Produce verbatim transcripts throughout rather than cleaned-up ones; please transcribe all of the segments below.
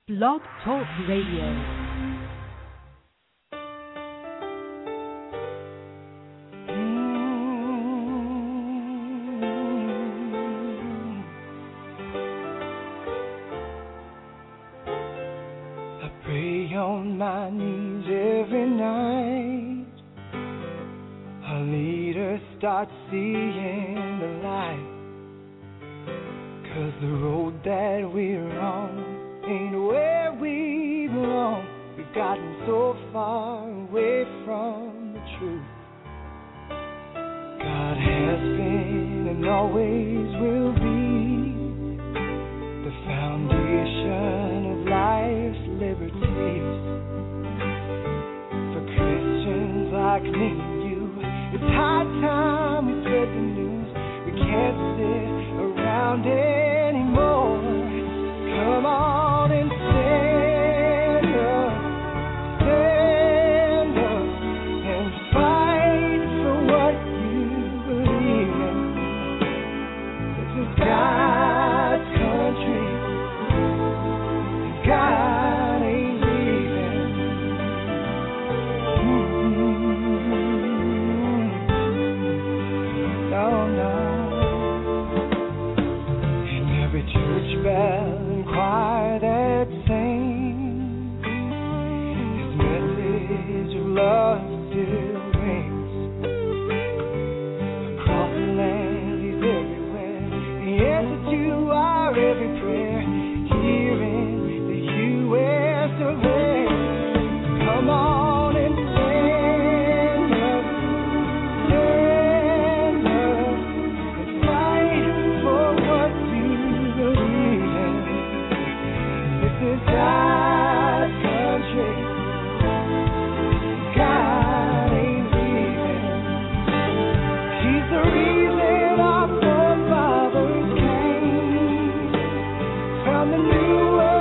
Blog Talk Radio. On my knees every night, our leaders start seeing the light. 'Cause the road that we're on ain't where we belong. We've gotten so far away from the truth. God has been and always will be the foundation of life's liberties. For Christians like me and you, it's high time we spread the news. We can't sit around anymore. Come on and stand up, stand up and fight for what you believe in. This is God's country. God ain't leaving. Mm-hmm. No, no. In every church bell and choir that sings, His message of love still rings. Across the land, He's everywhere. The answer to our every prayer. Here in U S of A. Come on and stand up, stand up and fight for what you believe in. This is God's country. God ain't leaving. He's the reason our forefathers came from the new world.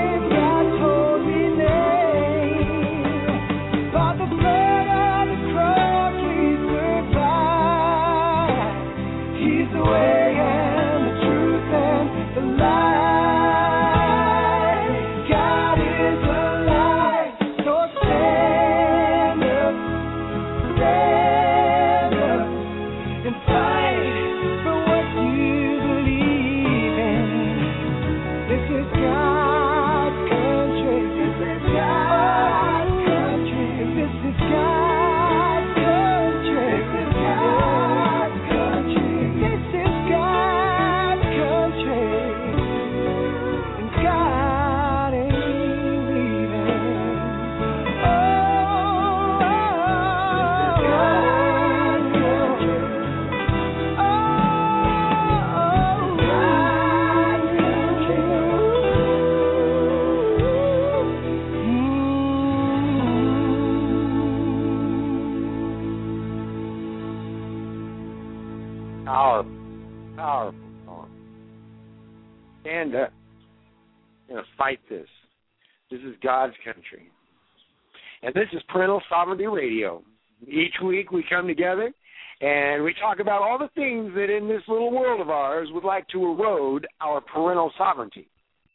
Stand up. We're going to fight this. This is God's country. And this is Parental Sovereignty Radio. Each week we come together and we talk about all the things that in this little world of ours would like to erode our parental sovereignty.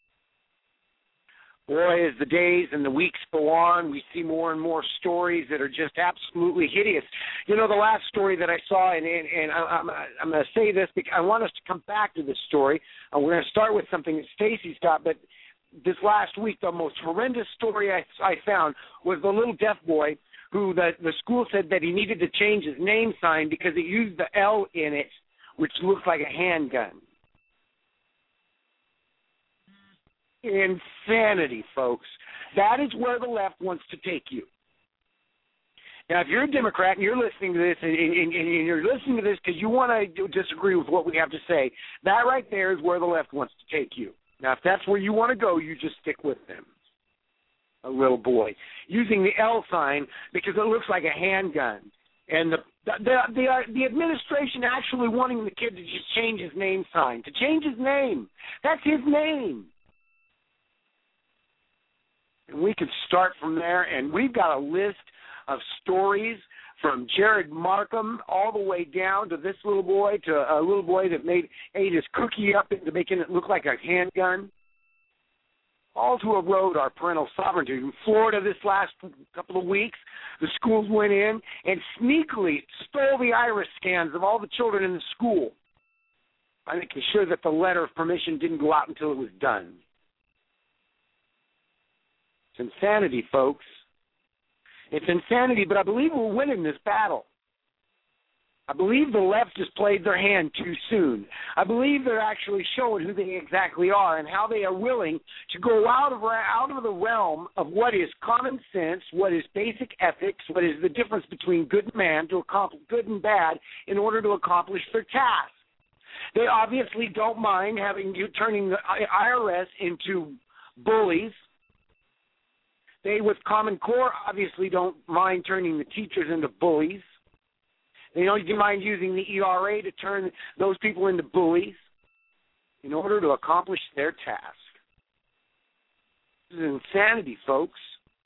Boy, as the days and the weeks go on, we see more and more stories that are just absolutely hideous. You know, the last story that I saw, and, and, and I, I'm, I'm going to say this because I want us to come back to this story. And we're going to start with something that Stacy's got, but this last week, the most horrendous story I, I found was the little deaf boy who the, the school said that he needed to change his name sign because it used the L in it, which looks like a handgun. Insanity, folks. That is where the left wants to take you. Now, if you're a Democrat and you're listening to this, and, and, and you're listening to this because you want to disagree with what we have to say, that right there is where the left wants to take you. Now, if that's where you want to go, you just stick with them. A little boy using the L sign because it looks like a handgun, and the the the, the administration actually wanting the kid to just change his name sign, to change his name. That's his name. And we could start from there, and we've got a list of stories from Jared Markham all the way down to this little boy, to a little boy that made ate his cookie up into making it look like a handgun. all to erode our parental sovereignty. In Florida this last couple of weeks, the schools went in and sneakily stole the iris scans of all the children in the school. I think to sure that the letter of permission didn't go out until it was done. It's insanity, folks. It's insanity, but I believe we're winning this battle. I believe the left has played their hand too soon. I believe they're actually showing who they exactly are and how they are willing to go out of out of the realm of what is common sense, what is basic ethics, what is the difference between good and man to accomplish good and bad in order to accomplish their task. They obviously don't mind having you turning the I R S into bullies. They, with Common Core, obviously don't mind turning the teachers into bullies. They don't mind using the E R A to turn those people into bullies in order to accomplish their task. This is insanity, folks.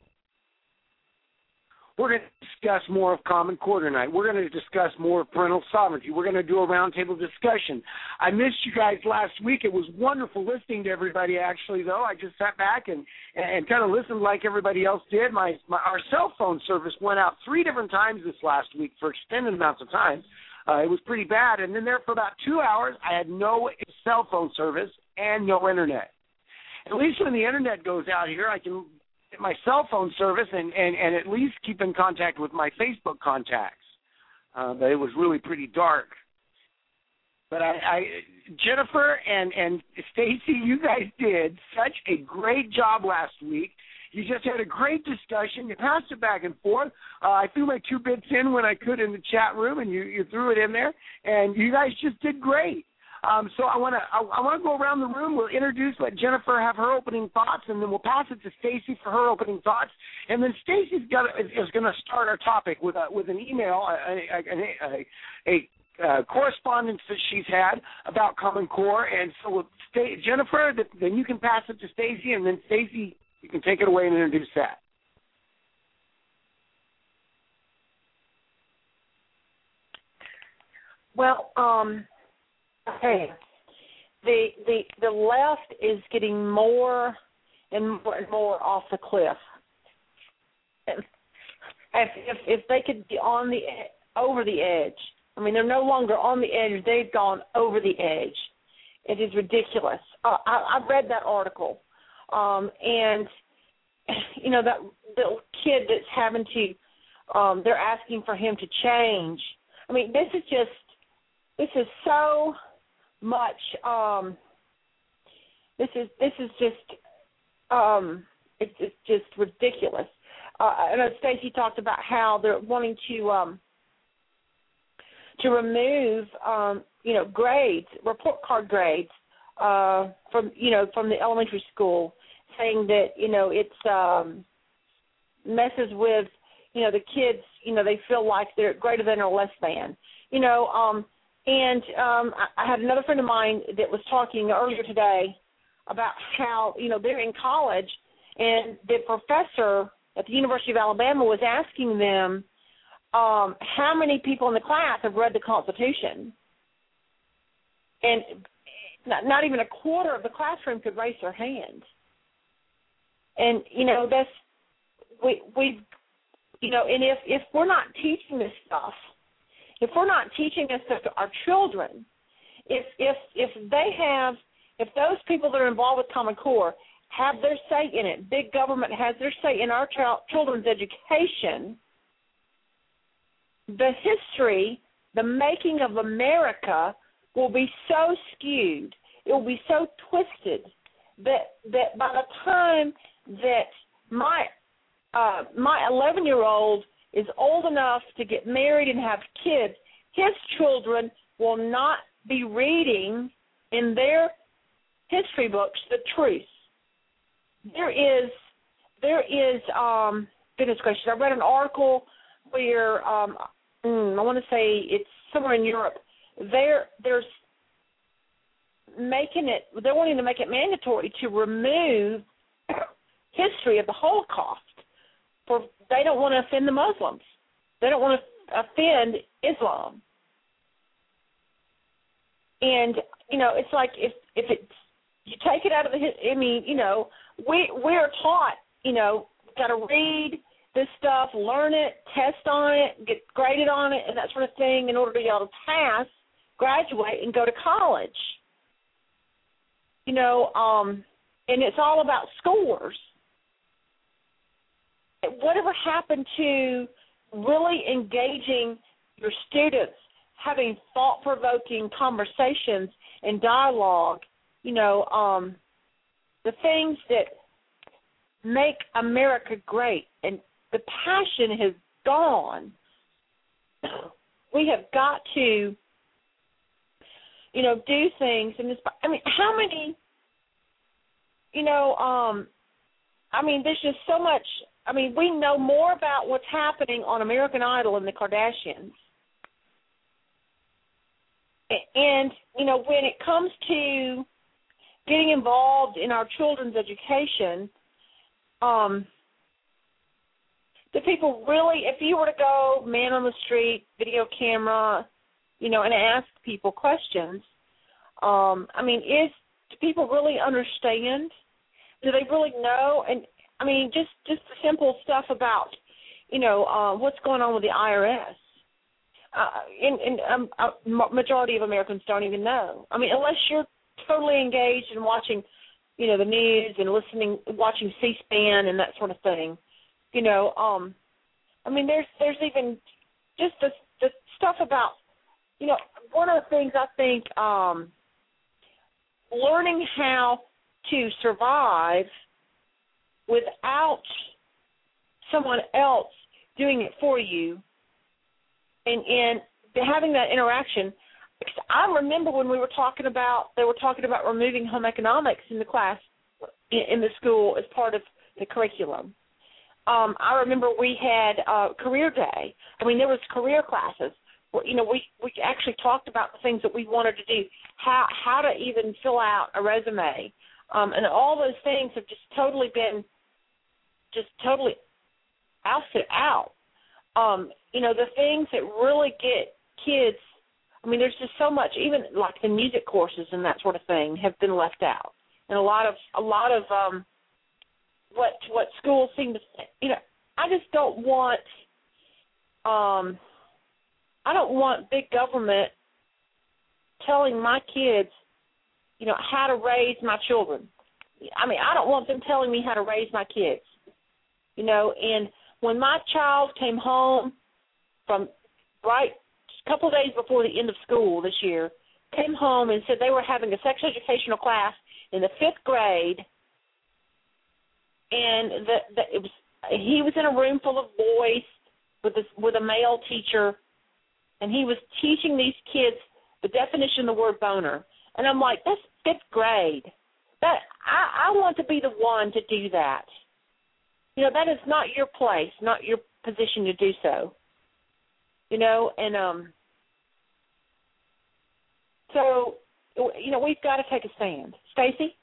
We're going to discuss more of Common Core tonight. We're going to discuss more of parental sovereignty. We're going to do a roundtable discussion. I missed you guys last week. It was wonderful listening to everybody, actually, though. I just sat back and, and kind of listened like everybody else did. My, my Our cell phone service went out three different times this last week for extended amounts of time. Uh, it was pretty bad. And then there for about two hours, I had no cell phone service and no Internet. At least when the Internet goes out here, I can my cell phone service and, and, and at least keep in contact with my Facebook contacts. Uh, but it was really pretty dark. But I, I Jennifer and, and Stacy, you guys did such a great job last week. You just had a great discussion. You passed it back and forth. Uh, I threw my two bits in when I could in the chat room, and you, you threw it in there. And you guys just did great. Um, so I want to I, I want to go around the room. We'll introduce, let Jennifer have her opening thoughts, and then we'll pass it to Stacy for her opening thoughts. And then Stacy's got is going to start our topic with a, with an email, a, a, a, a uh, correspondence that she's had about Common Core. And so with St- Jennifer, then you can pass it to Stacy, and then Stacy, you can take it away and introduce that. Well, um. Okay, the the the left is getting more and more and more off the cliff. If if, if they could be on the over the edge, I mean they're no longer on the edge; they've gone over the edge. It is ridiculous. Uh, I, I read that article, um, and you know that little kid that's having to, um, they're asking for him to change. I mean, this is just this is so. Much. Um, this is this is just um, it's, it's just ridiculous. Uh, I know Stacey talked about how they're wanting to um, to remove um, you know grades, report card grades uh, from you know from the elementary school, saying that you know it's um, messes with you know the kids. You know they feel like they're greater than or less than. You know. Um, And um, I had another friend of mine that was talking earlier today about how, you know, they're in college, and the professor at the University of Alabama was asking them um, how many people in the class have read the Constitution. And not, not even a quarter of the classroom could raise their hand. And, you know, that's, we, we you know, and if, if we're not teaching this stuff, if we're not teaching this to our children, if if if they have, if those people that are involved with Common Core have their say in it, big government has their say in our ch- children's education, the history, the making of America will be so skewed, it will be so twisted that that by the time that my uh, my eleven-year-old is old enough to get married and have kids, his children will not be reading in their history books the truth. There is, there is, um, goodness gracious, I read an article where, um, I want to say it's somewhere in Europe, they're, there's making it, they're wanting to make it mandatory to remove history of the Holocaust. For they don't want to offend the Muslims. They don't want to offend Islam. And, you know, it's like if, if it's, you take it out of the, I mean, you know, we we're taught, you know, got to read this stuff, learn it, test on it, get graded on it, and that sort of thing in order to be able to pass, graduate, and go to college. You know, um, and it's all about scores. Whatever happened to really engaging your students, having thought-provoking conversations and dialogue, you know, um, the things that make America great, and the passion has gone. We have got to, you know, do things. And I mean, how many, you know, um, I mean, there's just so much. I mean, we know more about what's happening on American Idol and the Kardashians. And, you know, when it comes to getting involved in our children's education, um, do people really, if you were to go man on the street, video camera, you know, and ask people questions, um, I mean, is do people really understand? Do they really know? And, I mean, just, just the simple stuff about, you know, uh, what's going on with the I R S. Uh, and and um, a majority of Americans don't even know. I mean, unless you're totally engaged in watching, you know, the news and listening, watching C-SPAN and that sort of thing. You know, um, I mean, there's there's even just the, the stuff about, you know, one of the things I think um, learning how to survive without someone else doing it for you and, and having that interaction. I remember when we were talking about, they were talking about removing home economics in the class, in, in the school as part of the curriculum. Um, I remember we had uh, career day. I mean, there was career classes where, you know, we, we actually talked about the things that we wanted to do, how how to even fill out a resume. Um, and all those things have just totally been just totally ousted out. Um, you know, the things that really get kids, I mean, there's just so much, even like the music courses and that sort of thing have been left out. And a lot of, a lot of um, what what schools seem to, you know, I just don't want, um, I don't want big government telling my kids, you know, how to raise my children. I mean, I don't want them telling me how to raise my kids, you know. And when my child came home from right a couple of days before the end of school this year, came home and said they were having a sex educational class in the fifth grade, and the, the, it was he was in a room full of boys with a, with a male teacher, and he was teaching these kids the definition of the word boner. And I'm like, that's fifth grade. That I, I want to be the one to do that. You know, that is not your place, not your position to do so. You know, and um, so, you know, we've got to take a stand. Stacy?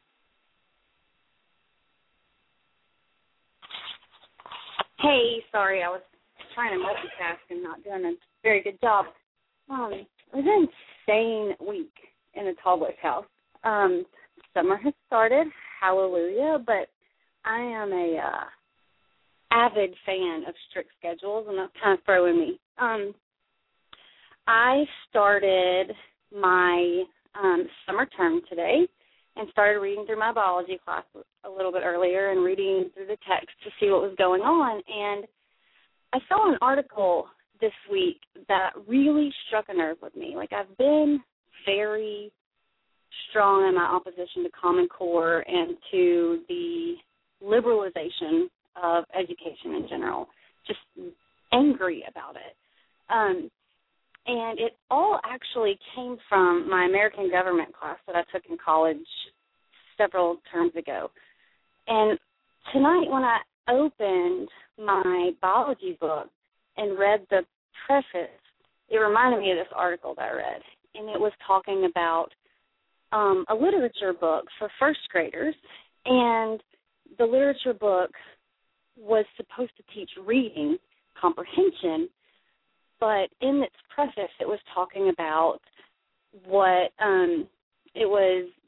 Hey, sorry, I was trying to multitask and not doing a very good job. Um, it was an insane week in the Tallboys house. Um, summer has started, hallelujah, but I am a uh, avid fan of strict schedules, and that's kind of throwing me. Um, I started my um, summer term today and started reading through my biology class a little bit earlier and reading through the text to see what was going on. And I saw an article this week that really struck a nerve with me. Like, I've been very strong in my opposition to Common Core and to the liberalization of education in general, just angry about it. Um, and it all actually came from my American government class that I took in college several terms ago. And tonight when I opened my biology book and read the preface, it reminded me of this article that I read. And it was talking about um, a literature book for first graders. And the literature book was supposed to teach reading comprehension, but in its preface it was talking about what um, it was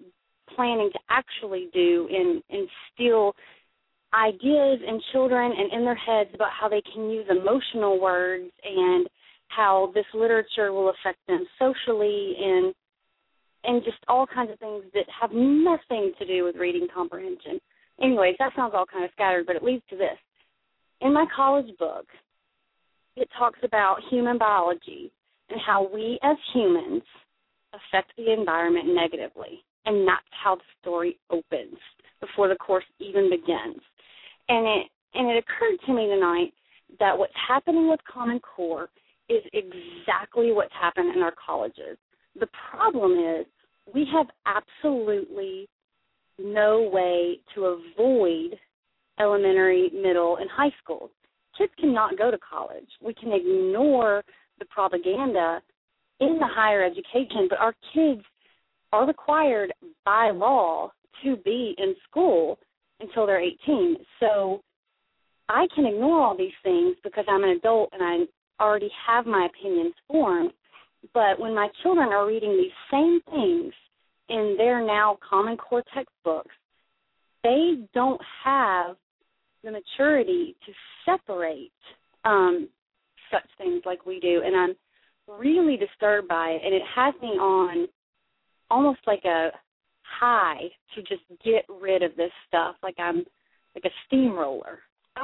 planning to actually do and instill ideas in children and in their heads about how they can use emotional words and how this literature will affect them socially and and just all kinds of things that have nothing to do with reading comprehension. Anyways, that sounds all kind of scattered, but it leads to this. In my college book, it talks about human biology and how we as humans affect the environment negatively. And that's how the story opens before the course even begins. And it and it occurred to me tonight that what's happening with Common Core is exactly what's happened in our colleges. The problem is we have absolutely no way to avoid elementary, middle, and high school. Kids cannot go to college. We can ignore the propaganda in the higher education, but our kids are required by law to be in school until they're eighteen. So I can ignore all these things because I'm an adult and I already have my opinions formed. But when my children are reading these same things in their now Common Core textbooks, they don't have the maturity to separate um, such things like we do. And I'm really disturbed by it, and it has me on almost like a high to just get rid of this stuff, like I'm like a steamroller. I,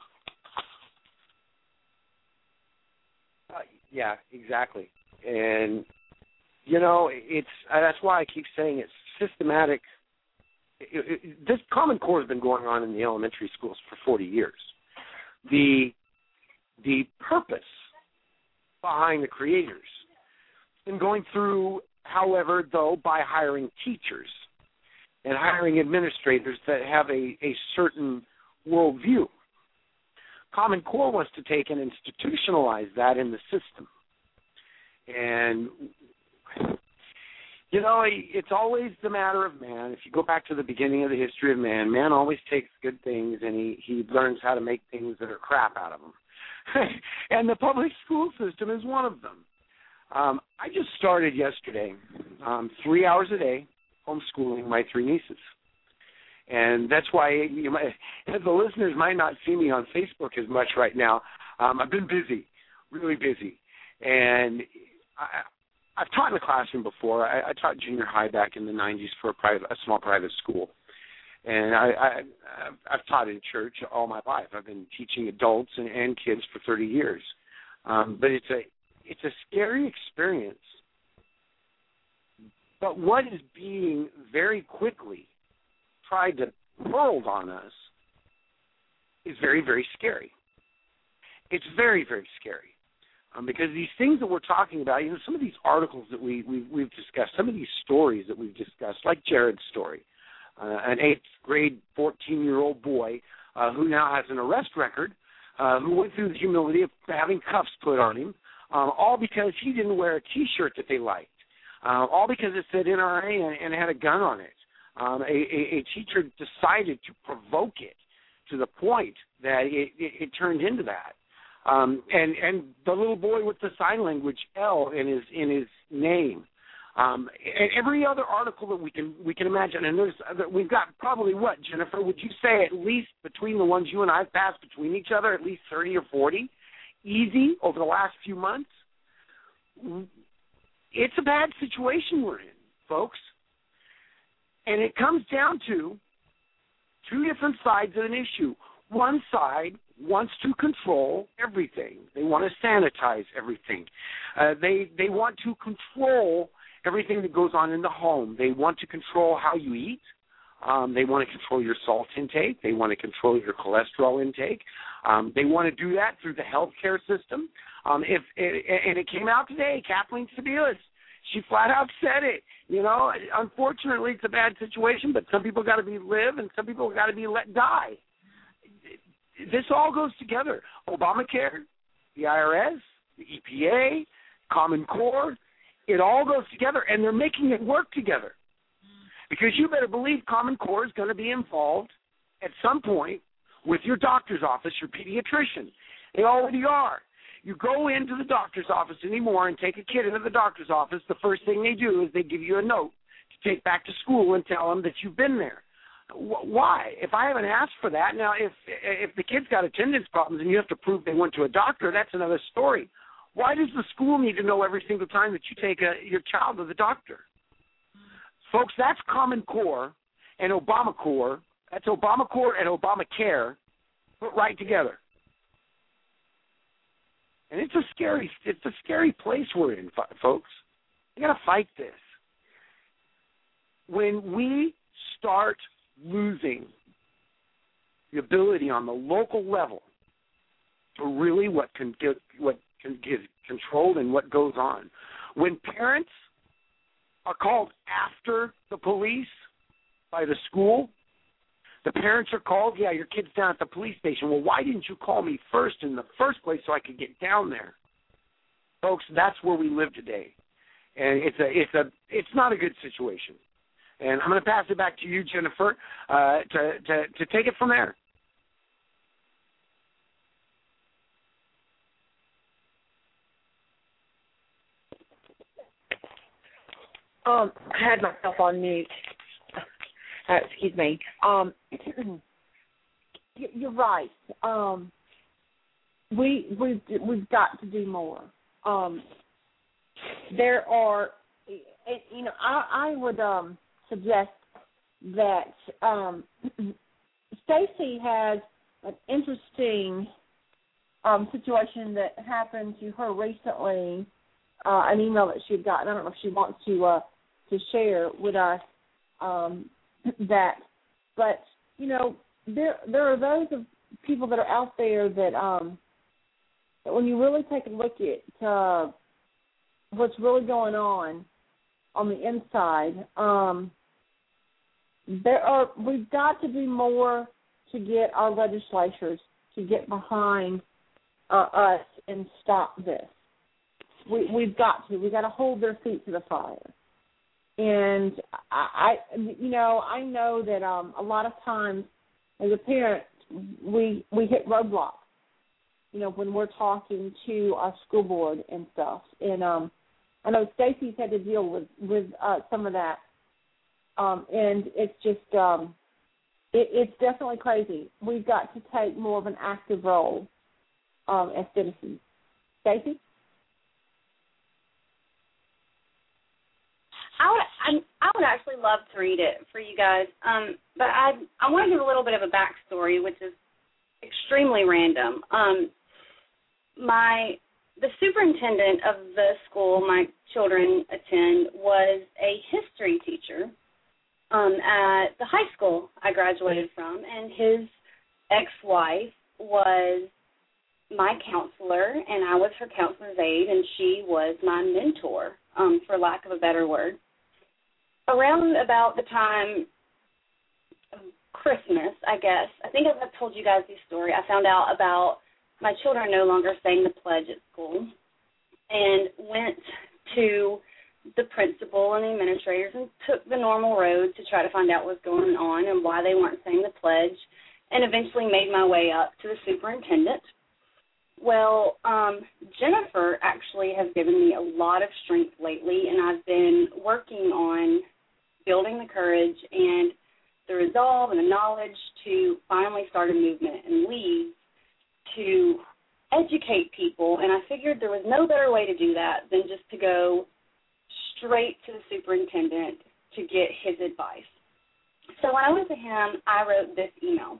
uh, yeah, exactly. And, you know, it's uh, that's why I keep saying it's systematic. It, it, this Common Core has been going on in the elementary schools for forty years. The the purpose behind the creators and going through, however, though, by hiring teachers and hiring administrators that have a, a certain worldview. Common Core wants to take and institutionalize that in the system. And, you know, it's always the matter of man. If you go back to the beginning of the history of man, man always takes good things and he, he learns how to make things that are crap out of them. And the public school system is one of them. Um, I just started yesterday, um, three hours a day, homeschooling my three nieces. And that's why you might, the listeners might not see me on Facebook as much right now. Um, I've been busy, really busy. And I, I've taught in the classroom before. I, I taught junior high back in the nineties for a, private, a small private school. And I, I, I've taught in church all my life. I've been teaching adults and, and kids for thirty years. Um, but it's a it's a scary experience. But what is being very quickly tried to hurled on us is very, very scary. It's very, very scary. Um, because these things that we're talking about, you know, some of these articles that we, we, we've discussed, some of these stories that we've discussed, like Jared's story, uh, an eighth grade fourteen-year-old boy uh, who now has an arrest record, uh, who went through the humility of having cuffs put on him, um, all because he didn't wear a T-shirt that they liked, uh, all because it said N R A and, and had a gun on it. Um, a, a, a teacher decided to provoke it to the point that it, it, it turned into that. Um, and, and the little boy with the sign language L in his in his name, um, and every other article that we can we can imagine. And there's we've got probably what, Jennifer? Would you say at least between the ones you and I've passed between each other, at least thirty or forty, easy over the last few months? It's a bad situation we're in, folks, and it comes down to two different sides of an issue. One side wants to control everything. They want to sanitize everything. Uh, they they want to control everything that goes on in the home. They want to control how you eat. Um, they want to control your salt intake. They want to control your cholesterol intake. Um, they want to do that through the healthcare system. Um, if it, and it came out today, Kathleen Sebelius, she flat out said it. You know, unfortunately, it's a bad situation, but some people got to be live and some people got to be let die. This all goes together. Obamacare, the I R S, the E P A, Common Core, it all goes together, and they're making it work together. Because you better believe Common Core is going to be involved at some point with your doctor's office, your pediatrician. They already are. You go into the doctor's office anymore and take a kid into the doctor's office, the first thing they do is they give you a note to take back to school and tell them that you've been there. Why? If I haven't asked for that, now if if the kid's got attendance problems and you have to prove they went to a doctor, that's another story. Why does the school need to know every single time that you take a, your child to the doctor? Folks, that's Common Core and Obamacare. That's Obamacare and Obamacare put right together. And it's a scary, it's a scary place we're in, folks. You got to fight this. When we start losing the ability on the local level to really what can get what can get controlled and what goes on, when parents are called after the police by the school, the parents are called, yeah, your kid's down at the police station. Well, why didn't you call me first in the first place so I could get down there? Folks, that's where we live today, and it's a it's a it's not a good situation. And I'm going to pass it back to you, Jennifer, uh, to, to, to take it from there. Um, I had myself on mute. Uh, excuse me. Um, you're right. Um, we we we've got to do more. Um, there are, you know, I, I would. Um, suggest that um, Stacy has an interesting um, situation that happened to her recently, uh, an email that she had gotten. I don't know if she wants to uh, to share with us um, that. But, you know, there there are those of people that are out there that, um, that when you really take a look at uh, what's really going on on the inside, um, There are. We've got to do more to get our legislatures to get behind uh, us and stop this. We, we've got to. We've got to hold their feet to the fire. And I, I you know, I know that um, a lot of times as a parent, we we hit roadblocks. You know, when we're talking to our school board and stuff. And um, I know Stacy's had to deal with with uh, some of that. Um, and it's just, um, it, it's definitely crazy. We've got to take more of an active role um, as citizens. Stacey? I would, I, I would actually love to read it for you guys, um, but I, I want to give a little bit of a backstory, which is extremely random. Um, my the superintendent of the school my children attend was a history teacher. Um, at the high school I graduated from, and his ex-wife was my counselor, and I was her counselor's aide, and she was my mentor, um, for lack of a better word. Around about the time of Christmas, I guess, I think I've told you guys this story, I found out about my children no longer saying the pledge at school, and went to the principal and the administrators and took the normal road to try to find out what was going on and why they weren't saying the pledge, and eventually made my way up to the superintendent. Well, um, Jennifer actually has given me a lot of strength lately, and I've been working on building the courage and the resolve and the knowledge to finally start a movement and lead to educate people, and I figured there was no better way to do that than just to go straight to the superintendent to get his advice. So when I went to him, I wrote this email.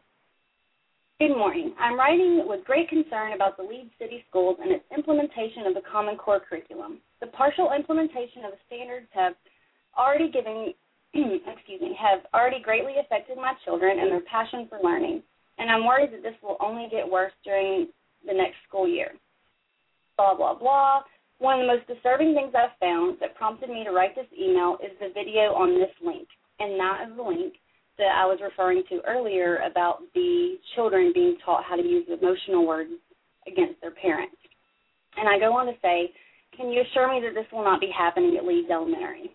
Good morning. I'm writing with great concern about the Leeds City Schools and its implementation of the Common Core curriculum. The partial implementation of the standards have already given, excuse me, have already greatly affected my children and their passion for learning, and I'm worried that this will only get worse during the next school year. Blah, blah, blah. One of the most disturbing things I've found that prompted me to write this email is the video on this link, and that is the link that I was referring to earlier about the children being taught how to use emotional words against their parents. And I go on to say, can you assure me that this will not be happening at Leeds Elementary?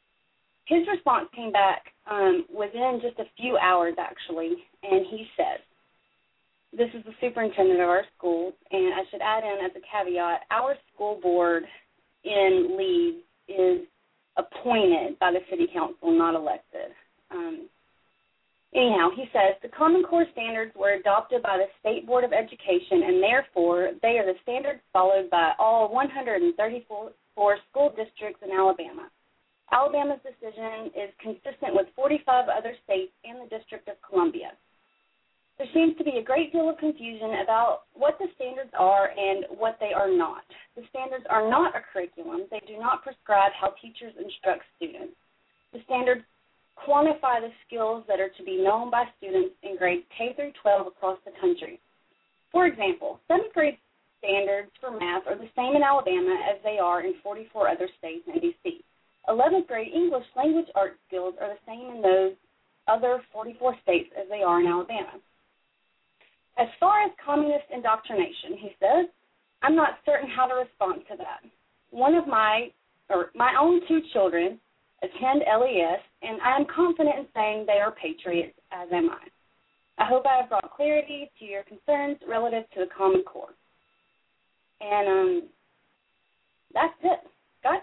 His response came back um, within just a few hours, actually, and he says, this is the superintendent of our school, and I should add in as a caveat, our school board in Leeds is appointed by the city council, not elected. Um, anyhow, he says, the Common Core standards were adopted by the State Board of Education, and therefore they are the standards followed by all one hundred thirty-four school districts in Alabama. Alabama's decision is consistent with forty-five other states and the District of Columbia. There seems to be a great deal of confusion about what the standards are and what they are not. The standards are not a curriculum. They do not prescribe how teachers instruct students. The standards quantify the skills that are to be known by students in grades K through twelve across the country. For example, seventh grade standards for math are the same in Alabama as they are in forty-four other states and D C eleventh grade English language arts skills are the same in those other forty-four states as they are in Alabama. As far as communist indoctrination, he says, I'm not certain how to respond to that. One of my, or my own two children attend L E S, and I am confident in saying they are patriots, as am I. I hope I have brought clarity to your concerns relative to the Common Core. And um, that's it. Scott?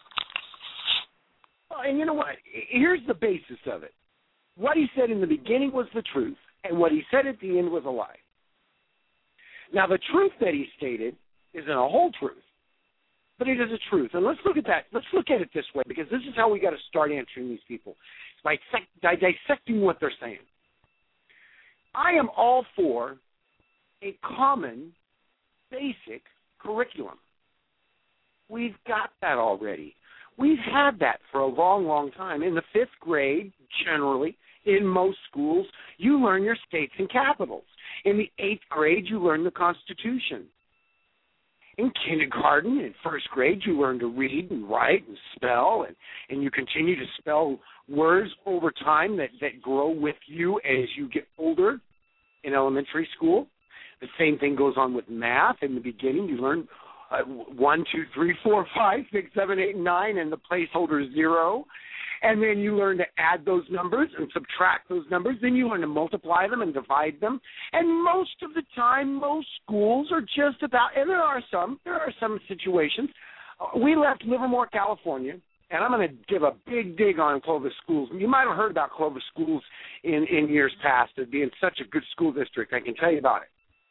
Well, and you know what? Here's the basis of it. What he said in the beginning was the truth, and what he said at the end was a lie. Now, the truth that he stated isn't a whole truth, but it is a truth. And let's look at that. Let's look at it this way, because this is how we got to start answering these people, by dissecting what they're saying. I am all for a common, basic curriculum. We've got that already. We've had that for a long, long time. In the fifth grade, generally, in most schools, you learn your states and capitals. In the eighth grade, you learn the Constitution. In kindergarten, in first grade, you learn to read and write and spell, and, and you continue to spell words over time that, that grow with you as you get older in elementary school. The same thing goes on with math. In the beginning, you learn uh, one, two, three, four, five, six, seven, eight, nine, and the placeholder is zero. And then you learn to add those numbers and subtract those numbers. Then you learn to multiply them and divide them. And most of the time, most schools are just about, and there are some, there are some situations. We left Livermore, California, and I'm going to give a big dig on Clovis Schools. You might have heard about Clovis Schools in, in years past as being such a good school district. I can tell you about it.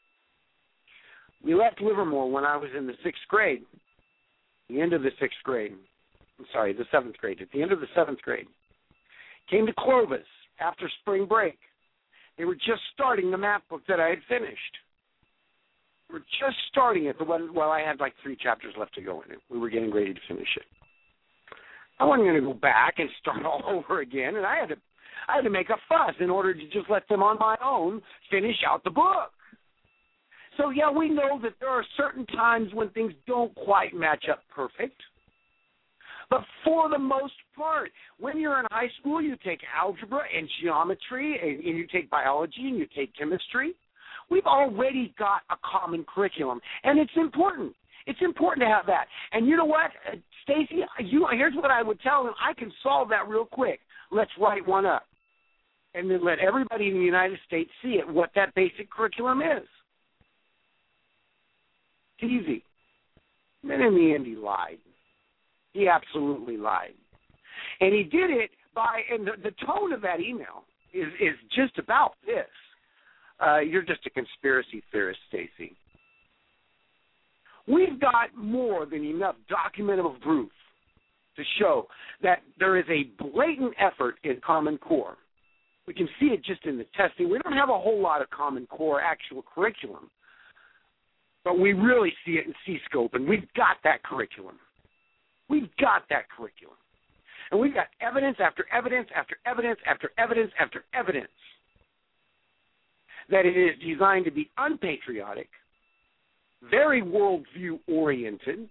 We left Livermore when I was in the sixth grade, the end of the sixth grade. I'm sorry, the seventh grade. At the end of the seventh grade, came to Clovis after spring break. They were just starting the math book that I had finished. We were just starting it. The one, well, I had like three chapters left to go in it. We were getting ready to finish it. I wasn't going to go back and start all over again, and I had to, I had to make a fuss in order to just let them on my own finish out the book. So, yeah, we know that there are certain times when things don't quite match up perfect. But for the most part, when you're in high school, you take algebra and geometry, and, and you take biology, and you take chemistry. We've already got a common curriculum, and it's important. It's important to have that. And you know what, uh, Stacy, you, here's what I would tell them. I can solve that real quick. Let's write one up, and then let everybody in the United States see it, what that basic curriculum is. It's easy. And then in the end, he lied. He absolutely lied. And he did it by, and the, the tone of that email is, is just about this. Uh, you're just a conspiracy theorist, Stacy. We've got more than enough documentable proof to show that there is a blatant effort in Common Core. We can see it just in the testing. We don't have a whole lot of Common Core actual curriculum, but we really see it in C-Scope, and we've got that curriculum. We've got that curriculum. And we've got evidence after evidence after evidence after evidence after evidence that it is designed to be unpatriotic, very worldview-oriented,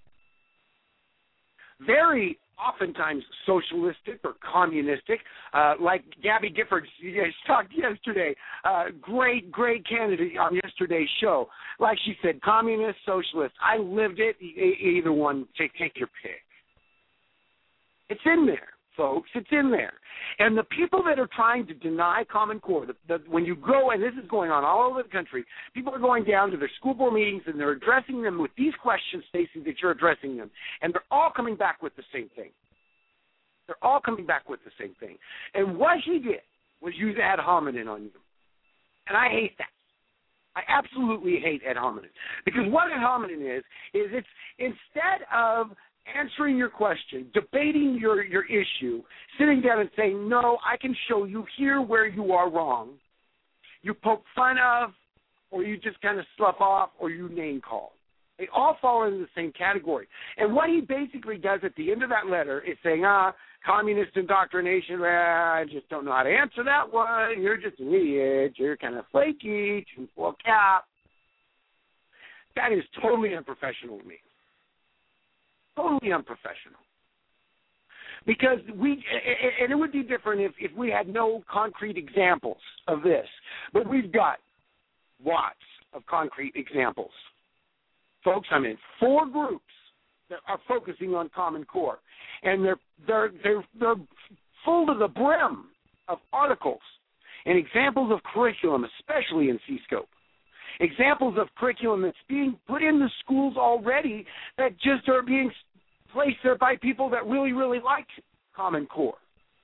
very oftentimes socialistic or communistic, uh, like Gabby Giffords talked yesterday, uh, great, great candidate on yesterday's show. Like she said, communist, socialist. I lived it. E- either one, take, take your pick. It's in there, folks. It's in there. And the people that are trying to deny Common Core, the, the, when you go, and this is going on all over the country, people are going down to their school board meetings and they're addressing them with these questions, Stacey, that you're addressing them. And they're all coming back with the same thing. They're all coming back with the same thing. And what he did was use ad hominem on you. And I hate that. I absolutely hate ad hominem. Because what ad hominem is, is it's instead of answering your question, debating your, your issue, sitting down and saying, no, I can show you here where you are wrong, you poke fun of, or you just kind of slough off, or you name call. They all fall into the same category. And what he basically does at the end of that letter is saying, ah, communist indoctrination, well, I just don't know how to answer that one. You're just an idiot. You're kind of flaky, full cap. That is totally unprofessional to me. Totally unprofessional. Because we, and it would be different if, if we had no concrete examples of this. But we've got lots of concrete examples. Folks, I'm in four groups that are focusing on Common Core, and they're they're they're they're full to the brim of articles and examples of curriculum, especially in C-Scope. Examples of curriculum that's being put in the schools already that just are being placed there by people that really, really like Common Core.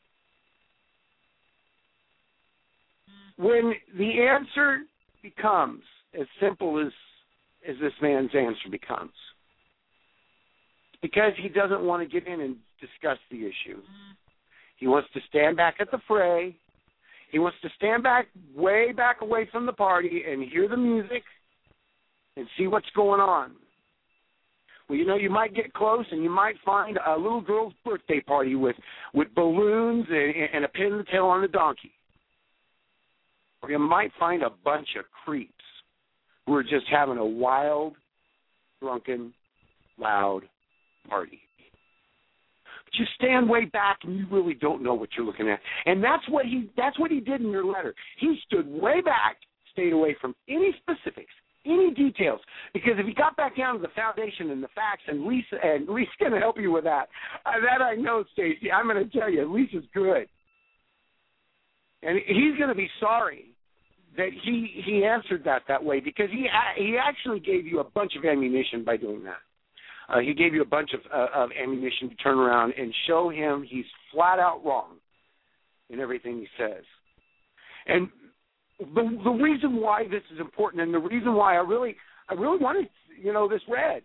When the answer becomes as simple as as this man's answer becomes, because he doesn't want to get in and discuss the issue. He wants to stand back at the fray. He wants to stand back, way back away from the party and hear the music and see what's going on. Well, you know, you might get close and you might find a little girl's birthday party with, with balloons and, and a pin in the tail on a donkey. Or you might find a bunch of creeps who are just having a wild, drunken, loud party. But you stand way back and you really don't know what you're looking at. And that's what he that's what he did in your letter. He stood way back, stayed away from any specifics, any details, because if he got back down to the foundation and the facts, and Lisa and Lisa's going to help you with that. Uh, that I know, Stacey. I'm going to tell you, Lisa's good. And he's going to be sorry that he, he answered that that way, because he he actually gave you a bunch of ammunition by doing that. Uh, he gave you a bunch of, uh, of ammunition to turn around and show him he's flat out wrong in everything he says. And the the reason why this is important, and the reason why I really I really wanted you know this read.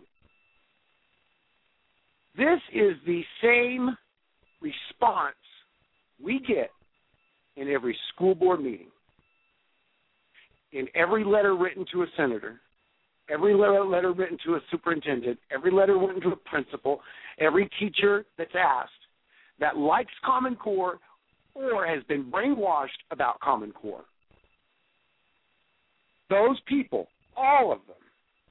This is the same response we get in every school board meeting, in every letter written to a senator, every letter, letter written to a superintendent, every letter written to a principal, every teacher that's asked that likes Common Core or has been brainwashed about Common Core. Those people, all of them,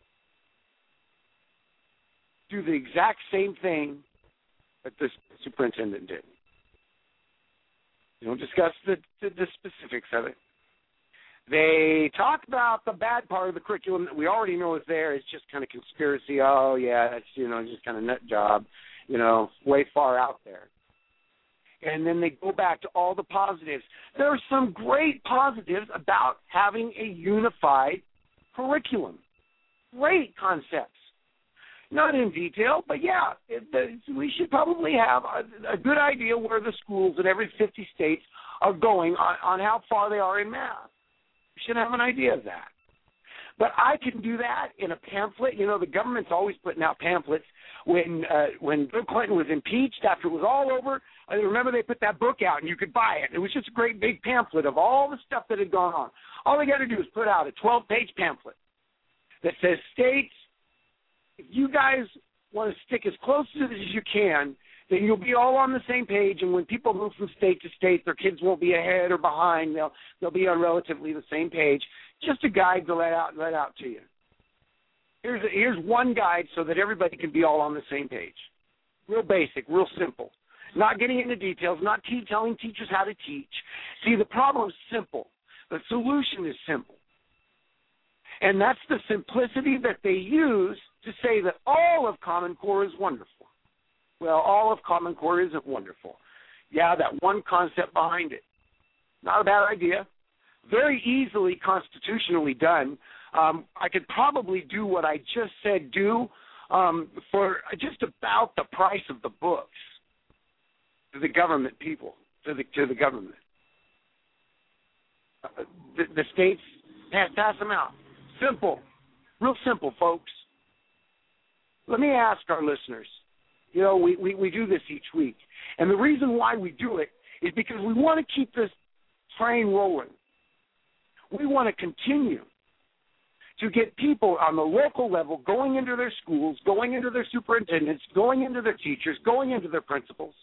do the exact same thing that the superintendent did. They don't discuss the, the, the specifics of it. They talk about the bad part of the curriculum that we already know is there. It's just kind of conspiracy. Oh, yeah, that's, you know, just kind of nut job, you know, way far out there. And then they go back to all the positives. There are some great positives about having a unified curriculum. Great concepts. Not in detail, but yeah, it, it, we should probably have a, a good idea where the schools in every fifty states are going on, on how far they are in math. We should have an idea of that. But I can do that in a pamphlet. You know, the government's always putting out pamphlets. When uh, when Bill Clinton was impeached, after it was all over, I remember they put that book out and you could buy it. It was just a great big pamphlet of all the stuff that had gone on. All they got to do is put out a twelve-page pamphlet that says, states, if you guys want to stick as close to it as you can, then you'll be all on the same page, and when people move from state to state, their kids won't be ahead or behind. They'll they'll be on relatively the same page. Just a guide to let out let out to you. Here's a, here's one guide so that everybody can be all on the same page. Real basic, real simple. Not getting into details, not te- telling teachers how to teach. See, the problem is simple. The solution is simple. And that's the simplicity that they use to say that all of Common Core is wonderful. Well, all of Common Core isn't wonderful. Yeah, that one concept behind it. Not a bad idea. Very easily constitutionally done. Um, I could probably do what I just said do um, for just about the price of the books. to the government people, to the to the government. Uh, the, the states pass, pass them out. Simple, real simple, folks. Let me ask our listeners. You know, we, we, we do this each week, and the reason why we do it is because we want to keep this train rolling. We want to continue to get people on the local level going into their schools, going into their superintendents, going into their teachers, going into their principals,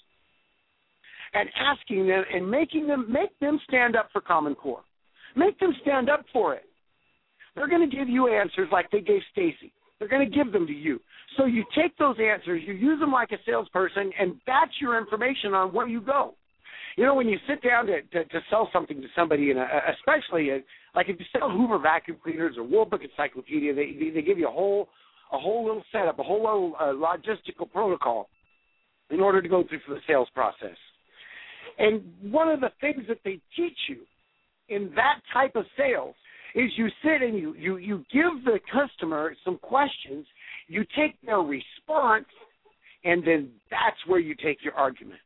and asking them and making them make them stand up for Common Core. Make them stand up for it. They're going to give you answers like they gave Stacy. They're going to give them to you. So you take those answers, you use them like a salesperson, and that's your information on where you go. You know, when you sit down to, to, to sell something to somebody, in a, especially a, like if you sell Hoover vacuum cleaners or World Book Encyclopedia, they, they, they give you a whole a whole little setup, a whole little uh, logistical protocol in order to go through for the sales process. And one of the things that they teach you in that type of sales is you sit and you, you, you give the customer some questions, you take their response, and then that's where you take your argument.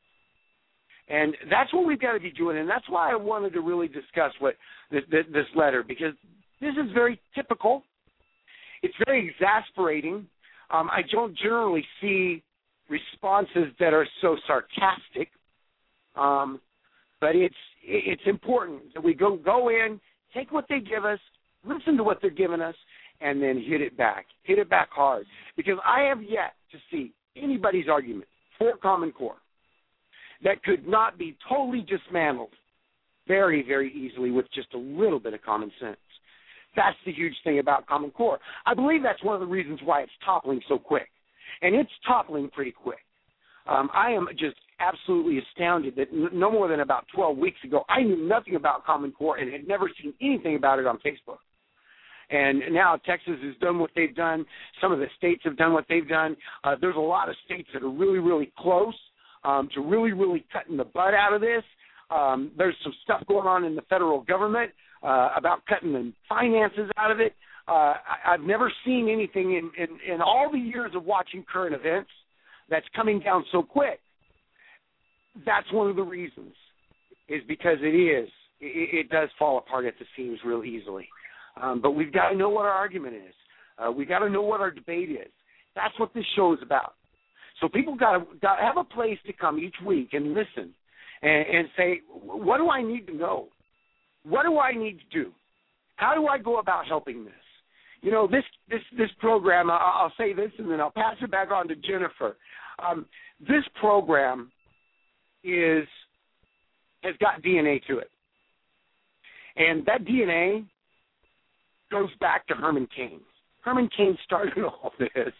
And that's what we've got to be doing, and that's why I wanted to really discuss what this, this letter, because this is very typical. It's very exasperating. Um, I don't generally see responses that are so sarcastic, um, but it's it's important that we go go in, take what they give us, listen to what they're giving us, and then hit it back. Hit it back hard. Because I have yet to see anybody's argument for Common Core that could not be totally dismantled very, very easily with just a little bit of common sense. That's the huge thing about Common Core. I believe that's one of the reasons why it's toppling so quick. And it's toppling pretty quick. Um, I am just absolutely astounded that no more than about twelve weeks ago, I knew nothing about Common Core and had never seen anything about it on Facebook. And now Texas has done what they've done. Some of the states have done what they've done. Uh, there's a lot of states that are really, really close um, to really, really cutting the butt out of this. Um, there's some stuff going on in the federal government uh, about cutting the finances out of it. Uh, I, I've never seen anything in, in, in all the years of watching current events that's coming down so quick. That's one of the reasons, is because it is. It, it does fall apart at the seams real easily. Um, but we've got to know what our argument is. Uh, we've got to know what our debate is. That's what this show is about. So people got to, got to have a place to come each week and listen and, and say, what do I need to know? What do I need to do? How do I go about helping this? You know, this this this program, I'll, I'll say this and then I'll pass it back on to Jennifer. Um, this program is has got D N A to it. And that D N A goes back to Herman Cain. Herman Cain started all this.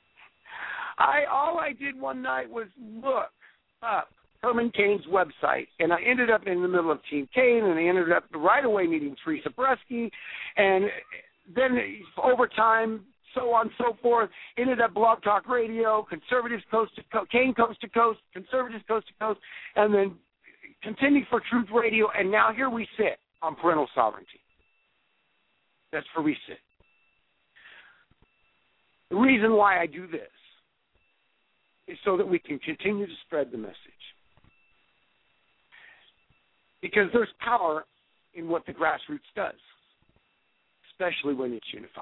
I all I did one night was look up Herman Cain's website, and I ended up in the middle of Team Cain, and I ended up right away meeting Teresa Bresky, and then over time, so on and so forth, ended up Blog Talk Radio, Conservatives Coast to Coast, Cain Coast to Coast, Conservatives Coast to Coast, and then continued for Truth Radio, and now here we sit on Parental Sovereignty. That's where we sit. The reason why I do this is so that we can continue to spread the message. Because there's power in what the grassroots does, especially when it's unified.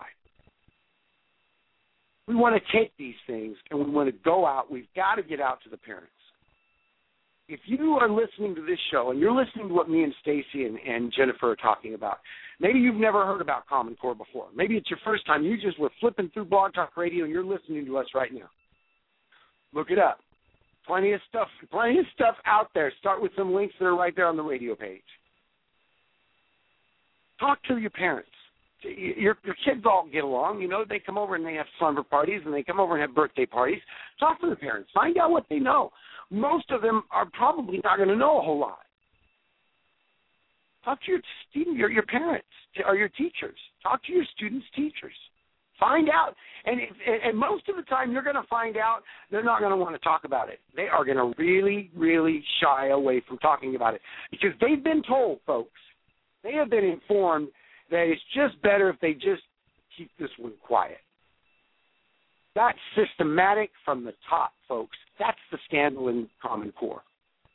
We want to take these things and we want to go out. We've got to get out to the parents. If you are listening to this show and you're listening to what me and Stacy and, and Jennifer are talking about, maybe you've never heard about Common Core before. Maybe it's your first time. You just were flipping through Blog Talk Radio and you're listening to us right now. Look it up. Plenty of stuff, plenty of stuff out there. Start with some links that are right there on the radio page. Talk to your parents. Your, your kids all get along. You know, they come over and they have slumber parties and they come over and have birthday parties. Talk to the parents. Find out what they know. Most of them are probably not going to know a whole lot. Talk to your student, your, your parents or your teachers. Talk to your students' teachers. Find out. And, and most of the time you're going to find out they're not going to want to talk about it. They are going to really, really shy away from talking about it because they've been told, folks, they have been informed that it's just better if they just keep this one quiet. That's systematic from the top, folks. That's the scandal in Common Core.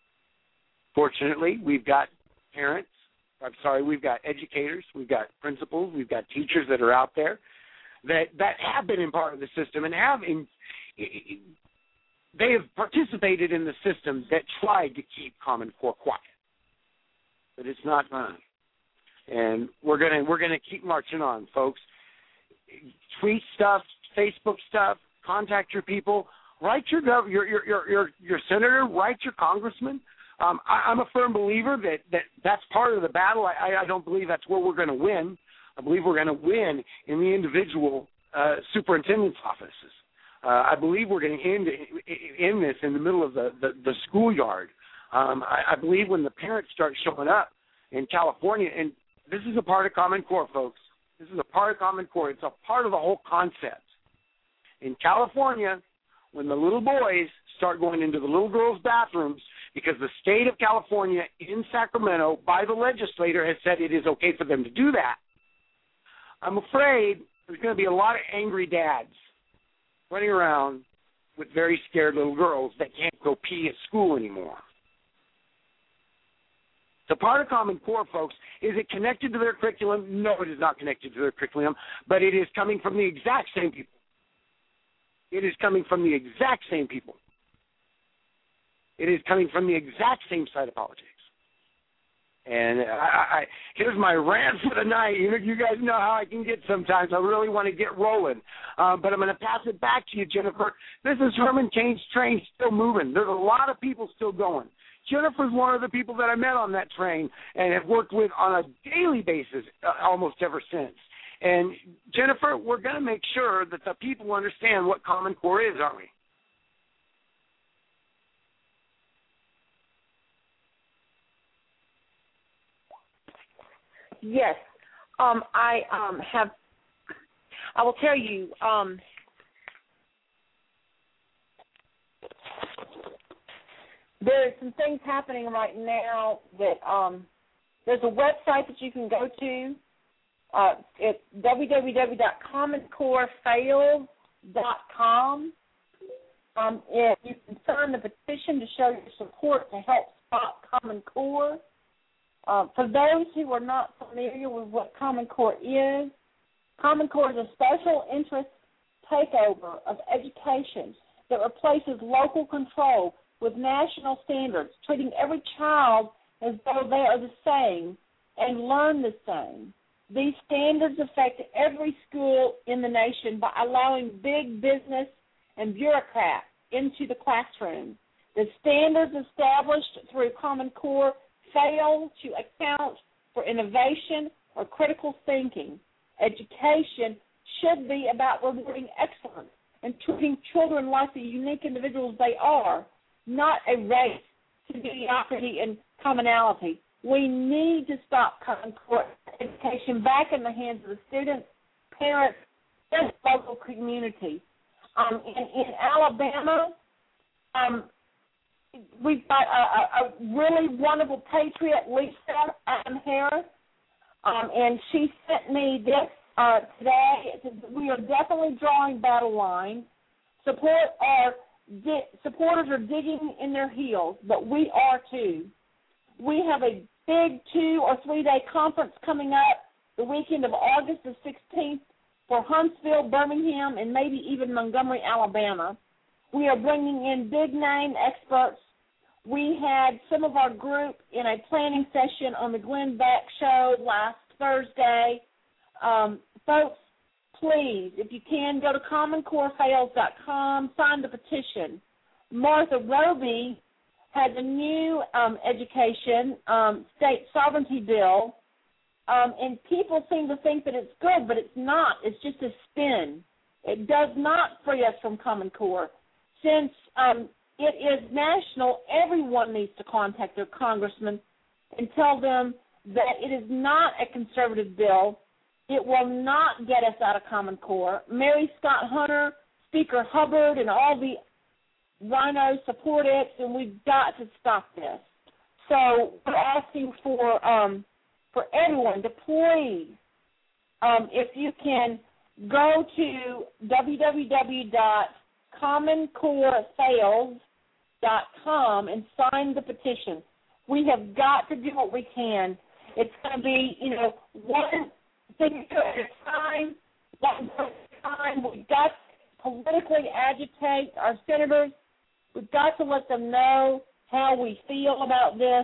Fortunately, we've got parents, I'm sorry, we've got educators, we've got principals, we've got teachers that are out there that, that have been in part of the system and have in, they have participated in the system that tried to keep Common Core quiet. But it's not fun. And we're gonna we're gonna keep marching on, folks. Tweet stuff, Facebook stuff, contact your people, write your gov- your your your your, your senator, write your congressman. Um, I, I'm a firm believer that, that that's part of the battle. I, I don't believe that's where we're going to win. I believe we're going to win in the individual uh, superintendent's offices. Uh, I believe we're going to end in this in the middle of the, the, the schoolyard. Um, I, I believe when the parents start showing up in California, and this is a part of Common Core, folks. This is a part of Common Core. It's a part of the whole concept. In California, when the little boys start going into the little girls' bathrooms, because the state of California in Sacramento, by the legislator, has said it is okay for them to do that, I'm afraid there's going to be a lot of angry dads running around with very scared little girls that can't go pee at school anymore. The part of Common Core, folks, is it connected to their curriculum? No, it is not connected to their curriculum, but it is coming from the exact same people. It is coming from the exact same people. It is coming from the exact same side of politics. And I, I, here's my rant for the night. You, you guys know how I can get sometimes. I really want to get rolling. Um, but I'm going to pass it back to you, Jennifer. This is Herman Cain's train still moving. There's a lot of people still going. Jennifer's one of the people that I met on that train and have worked with on a daily basis uh, almost ever since. And, Jennifer, we're going to make sure that the people understand what Common Core is, aren't we? Yes. Um, I um, have, I will tell you, um, there are some things happening right now that um, there's a website that you can go to. Uh, it's w w w dot common core fails dot com. Um, and you can sign the petition to show your support to help stop Common Core. Uh, for those who are not familiar with what Common Core is, Common Core is a special interest takeover of education that replaces local control with national standards, treating every child as though they are the same and learn the same. These standards affect every school in the nation by allowing big business and bureaucrats into the classroom. The standards established through Common Core fail to account for innovation or critical thinking. Education should be about rewarding excellence and treating children like the unique individuals they are, not a race to mediocrity and commonality. We need to stop Common Core education back in the hands of the students, parents, and local community. Um, in, in Alabama, um, we've got a, a, a really wonderful patriot, Lisa Adam Harris, um, and she sent me this uh, today. We are definitely drawing battle lines. Support our di- supporters are digging in their heels, but we are too. We have a big two- or three-day conference coming up the weekend of August the sixteenth for Huntsville, Birmingham, and maybe even Montgomery, Alabama. We are bringing in big-name experts. We had some of our group in a planning session on the Glenn Beck Show last Thursday. Um, folks, please, if you can, go to common core fails dot com, sign the petition. Martha Roby has a new um, education um, state sovereignty bill, um, and people seem to think that it's good, but it's not. It's just a spin. It does not free us from Common Core. Since um, it is national, everyone needs to contact their congressman and tell them that it is not a conservative bill. It will not get us out of Common Core. Mary Scott Hunter, Speaker Hubbard, and all the rhinos support it, and we've got to stop this. So we're asking for um, for everyone to please, um, if you can, go to w w w dot common core fails dot com and sign the petition. We have got to do what we can. It's going to be, you know, one thing at a time, one vote at a time. We've got to politically agitate our senators. We've got to let them know how we feel about this.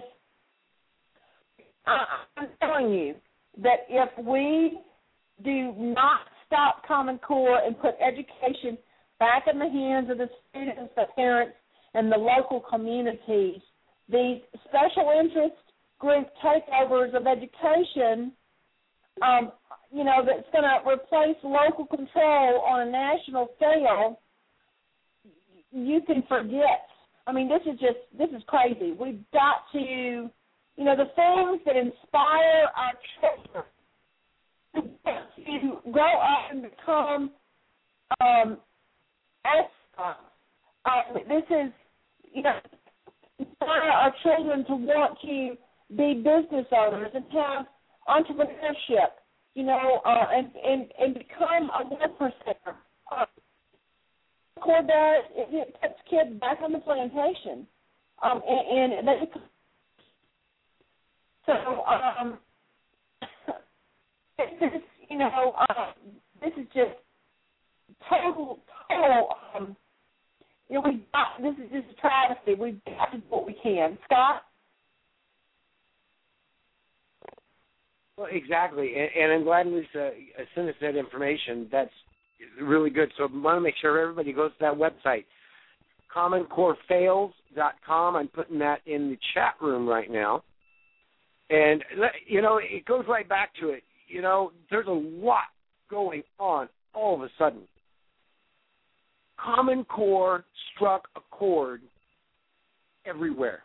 I'm telling you that if we do not stop Common Core and put education back in the hands of the students, the parents, and the local communities, these special interest group takeovers of education, um, you know, that's going to replace local control on a national scale, you can forget. I mean, this is just, this is crazy. We've got to, you know, the things that inspire our children to grow up and become um, astronauts. Uh, this is, you know, inspire our children to want to be business owners and have entrepreneurship, you know, uh, and, and, and become a one percenter. Uh, Core does, it, it puts kids back on the plantation. Um, and, and they, so, um, this is, you know, uh, this is just total, total, um, you know, we got, this is just a travesty. We've got to do what we can. Scott? Well, exactly, and, and I'm glad Lisa sent us that information. That's really good. So I want to make sure everybody goes to that website, common core fails dot com. I'm putting that in the chat room right now. And, you know, it goes right back to it. You know, there's a lot going on all of a sudden. Common Core struck a chord everywhere.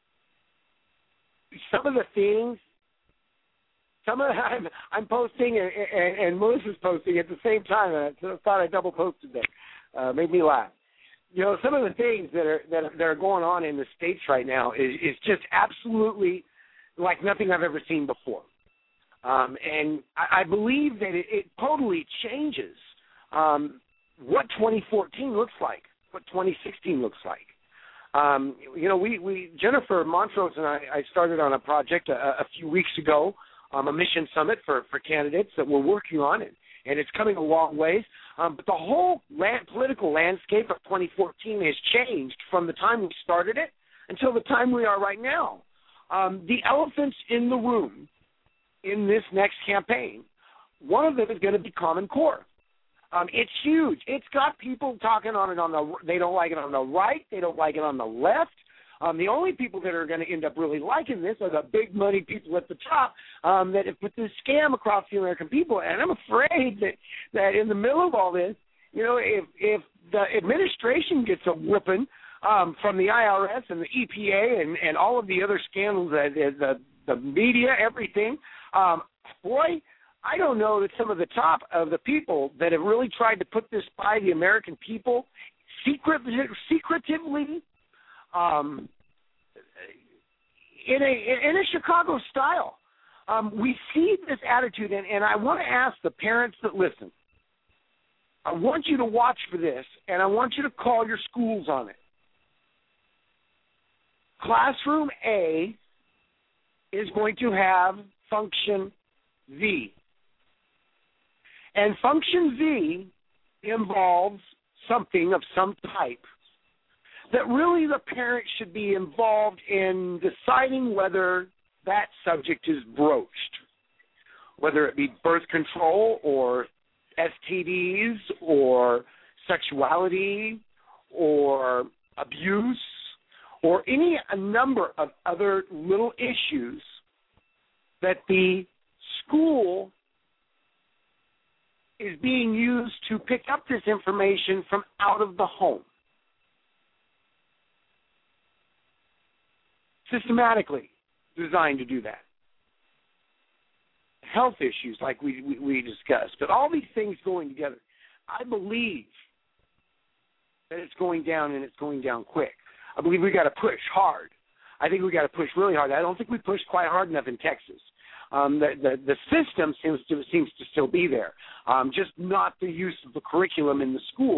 Some of the things, some of the, I'm, I'm posting and, and, and Melissa's posting at the same time. I thought I double posted that. Uh, made me laugh. You know, some of the things that are that, that are going on in the States right now is, is just absolutely like nothing I've ever seen before. Um, and I, I believe that it, it totally changes um, what twenty fourteen looks like, what twenty sixteen looks like. Um, you know, we, we Jennifer Montrose and I, I started on a project a, a few weeks ago, um, a mission summit for, for candidates that we're working on, and, and it's coming a long ways. Um, but the whole land, political landscape of twenty fourteen has changed from the time we started it until the time we are right now. Um, the elephants in the room in this next campaign, one of them is going to be Common Core. Um, it's huge. It's got people talking on it on the, they don't like it on the right, they don't like it on the left. Um, the only people that are going to end up really liking this are the big money people at the top um, that have put this scam across the American people. And I'm afraid that, that in the middle of all this, you know, if, if the administration gets a whooping um, from the I R S and the E P A and, and all of the other scandals, uh, the, the media, everything, um, boy, I don't know that some of the top of the people that have really tried to put this by the American people secretly, secretively, um, in a in a Chicago style, um, we see this attitude, and, and I want to ask the parents that listen. I want you to watch for this, and I want you to call your schools on it. Classroom A is going to have Function V. And Function V involves something of some type that really the parent should be involved in deciding whether that subject is broached, whether it be birth control or S T Ds or sexuality or abuse or any a number of other little issues that the school is being used to pick up this information from out of the home. Systematically designed to do that. Health issues like we, we, we discussed, but all these things going together, I believe that it's going down and it's going down quick. I believe we got to push hard. I think we got to push really hard. I don't think we pushed quite hard enough in Texas. Um, the, the, the system seems to seems to still be there, um, just not the use of the curriculum in the schools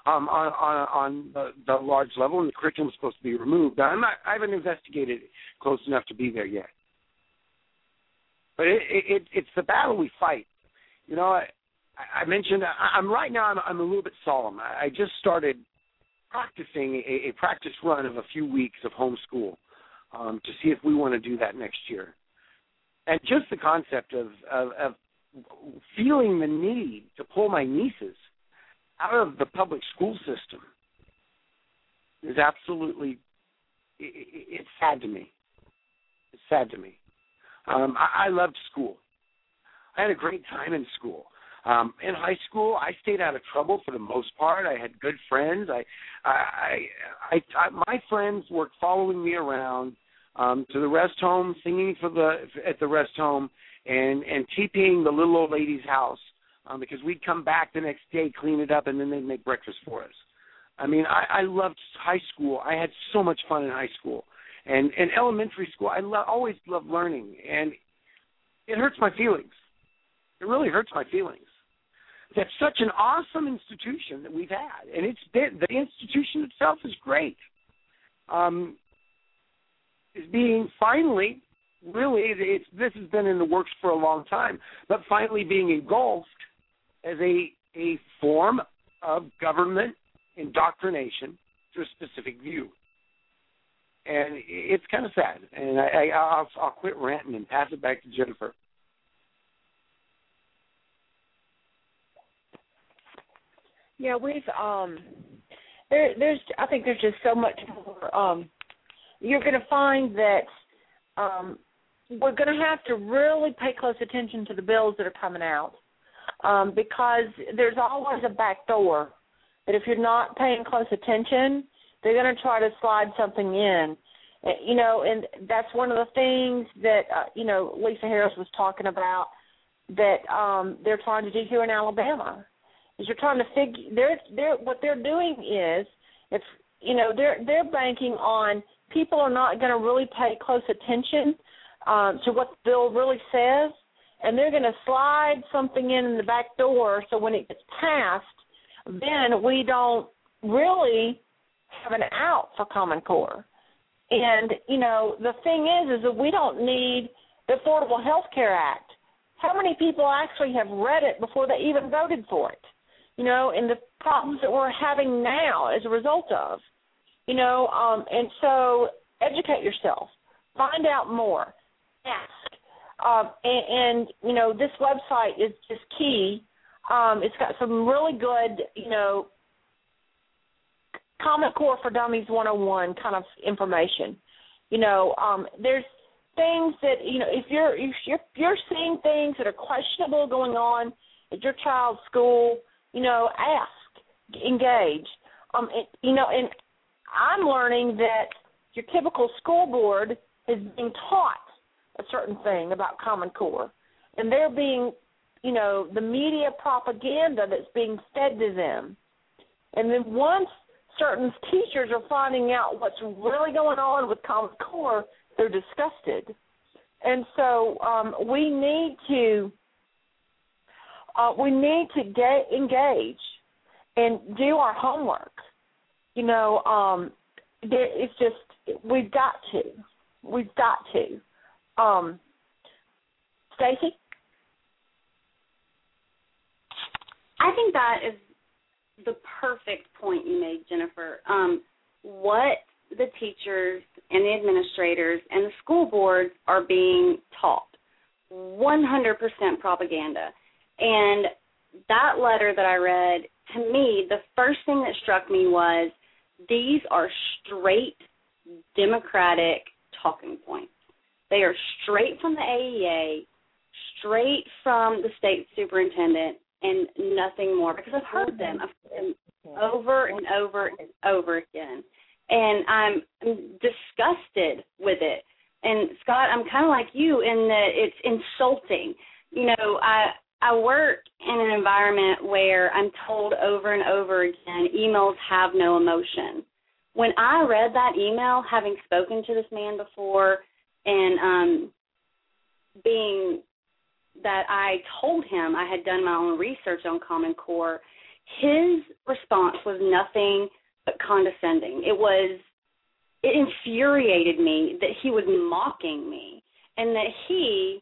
um, on on, on the, the large level, and the curriculum is supposed to be removed. Now, I'm not, I haven't investigated it close enough to be there yet. But it, it, it's the battle we fight. You know, I, I mentioned I, I'm right now. I'm, I'm a little bit solemn. I, I just started practicing a, a practice run of a few weeks of homeschool um, to see if we want to do that next year. And just the concept of, of, of feeling the need to pull my nieces out of the public school system is absolutely, it, it's sad to me. It's sad to me. Um, I, I loved school. I had a great time in school. Um, in high school, I stayed out of trouble for the most part. I had good friends. I, I, I, I my friends were following me around um, to the rest home, singing for the at the rest home, and and TPing the little old lady's house um, because we'd come back the next day, clean it up, and then they'd make breakfast for us. I mean, I, I loved high school. I had so much fun in high school. And in elementary school, I lo- always loved learning, and it hurts my feelings. It really hurts my feelings. That's such an awesome institution that we've had, and it's been, the institution itself is great. Um, is being finally, really, it's, this has been in the works for a long time, but finally being engulfed as a a form of government indoctrination to a specific view. And it's kind of sad. And I, I, I'll, I'll quit ranting and pass it back to Jennifer. Yeah, we've um, there, there's. I think there's just so much more. Um, you're going to find that um, we're going to have to really pay close attention to the bills that are coming out um, because there's always a back door that if you're not paying close attention, they're going to try to slide something in, you know, and that's one of the things that, uh, you know, Lisa Harris was talking about that um, they're trying to do here in Alabama. Is you're trying to figure, they're, they're, what they're doing is, if, you know, they're, they're banking on people are not going to really pay close attention um, to what the bill really says, and they're going to slide something in, in the back door so when it gets passed, then we don't really have an out for Common Core. And, you know, the thing is, is that we don't need the Affordable Health Care Act. How many people actually have read it before they even voted for it? You know, and the problems that we're having now as a result of, you know, um, and so educate yourself. Find out more. Ask. Um, and, and, you know, this website is just key. Um, it's got some really good, you know, Common Core for Dummies one oh one kind of information. You know, um, there's things that, you know, if you're, if you're if you're seeing things that are questionable going on at your child's school, you know, ask, engage. Um, it, you know, and I'm learning that your typical school board is being taught a certain thing about Common Core, and they're being, you know, the media propaganda that's being fed to them. And then once certain teachers are finding out what's really going on with Common Core, they're disgusted. And so um, we need to uh, we need to get engage and do our homework. You know, um, it's just we've got to, we've got to. Um, Stacey? I think that is the perfect point you made, Jennifer. Um, what the teachers and the administrators and the school boards are being taught, one hundred percent propaganda. And that letter that I read, to me, the first thing that struck me was these are straight Democratic talking points. They are straight from the A E A, straight from the state superintendent, and nothing more, because I've heard them, I've heard them over and over and over again. And I'm, I'm disgusted with it. And, Scott, I'm kind of like you in that it's insulting. You know, I I work in an environment where I'm told over and over again, emails have no emotion. When I read that email, having spoken to this man before and um, being that I told him I had done my own research on Common Core, his response was nothing but condescending. It was, it infuriated me that he was mocking me and that he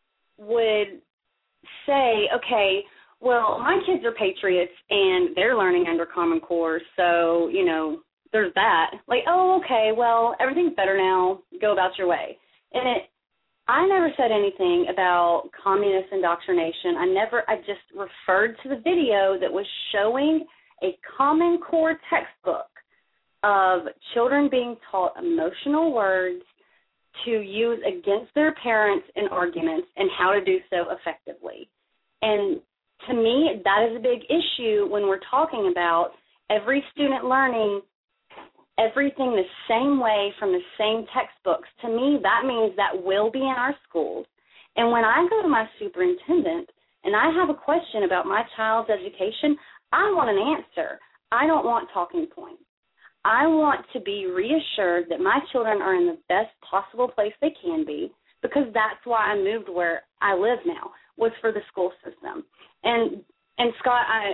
would say, okay, well, my kids are patriots and they're learning under Common Core, so, you know, there's that. Like, oh, okay, well, everything's better now. Go about your way. And it, I never said anything about communist indoctrination. I never, I just referred to the video that was showing a Common Core textbook of children being taught emotional words to use against their parents in arguments and how to do so effectively. And to me, that is a big issue when we're talking about every student learning everything the same way from the same textbooks. To me, that means that will be in our schools. And when I go to my superintendent and I have a question about my child's education, I want an answer. I don't want talking points. I want to be reassured that my children are in the best possible place they can be, because that's why I moved where I live now, was for the school system. And and Scott, I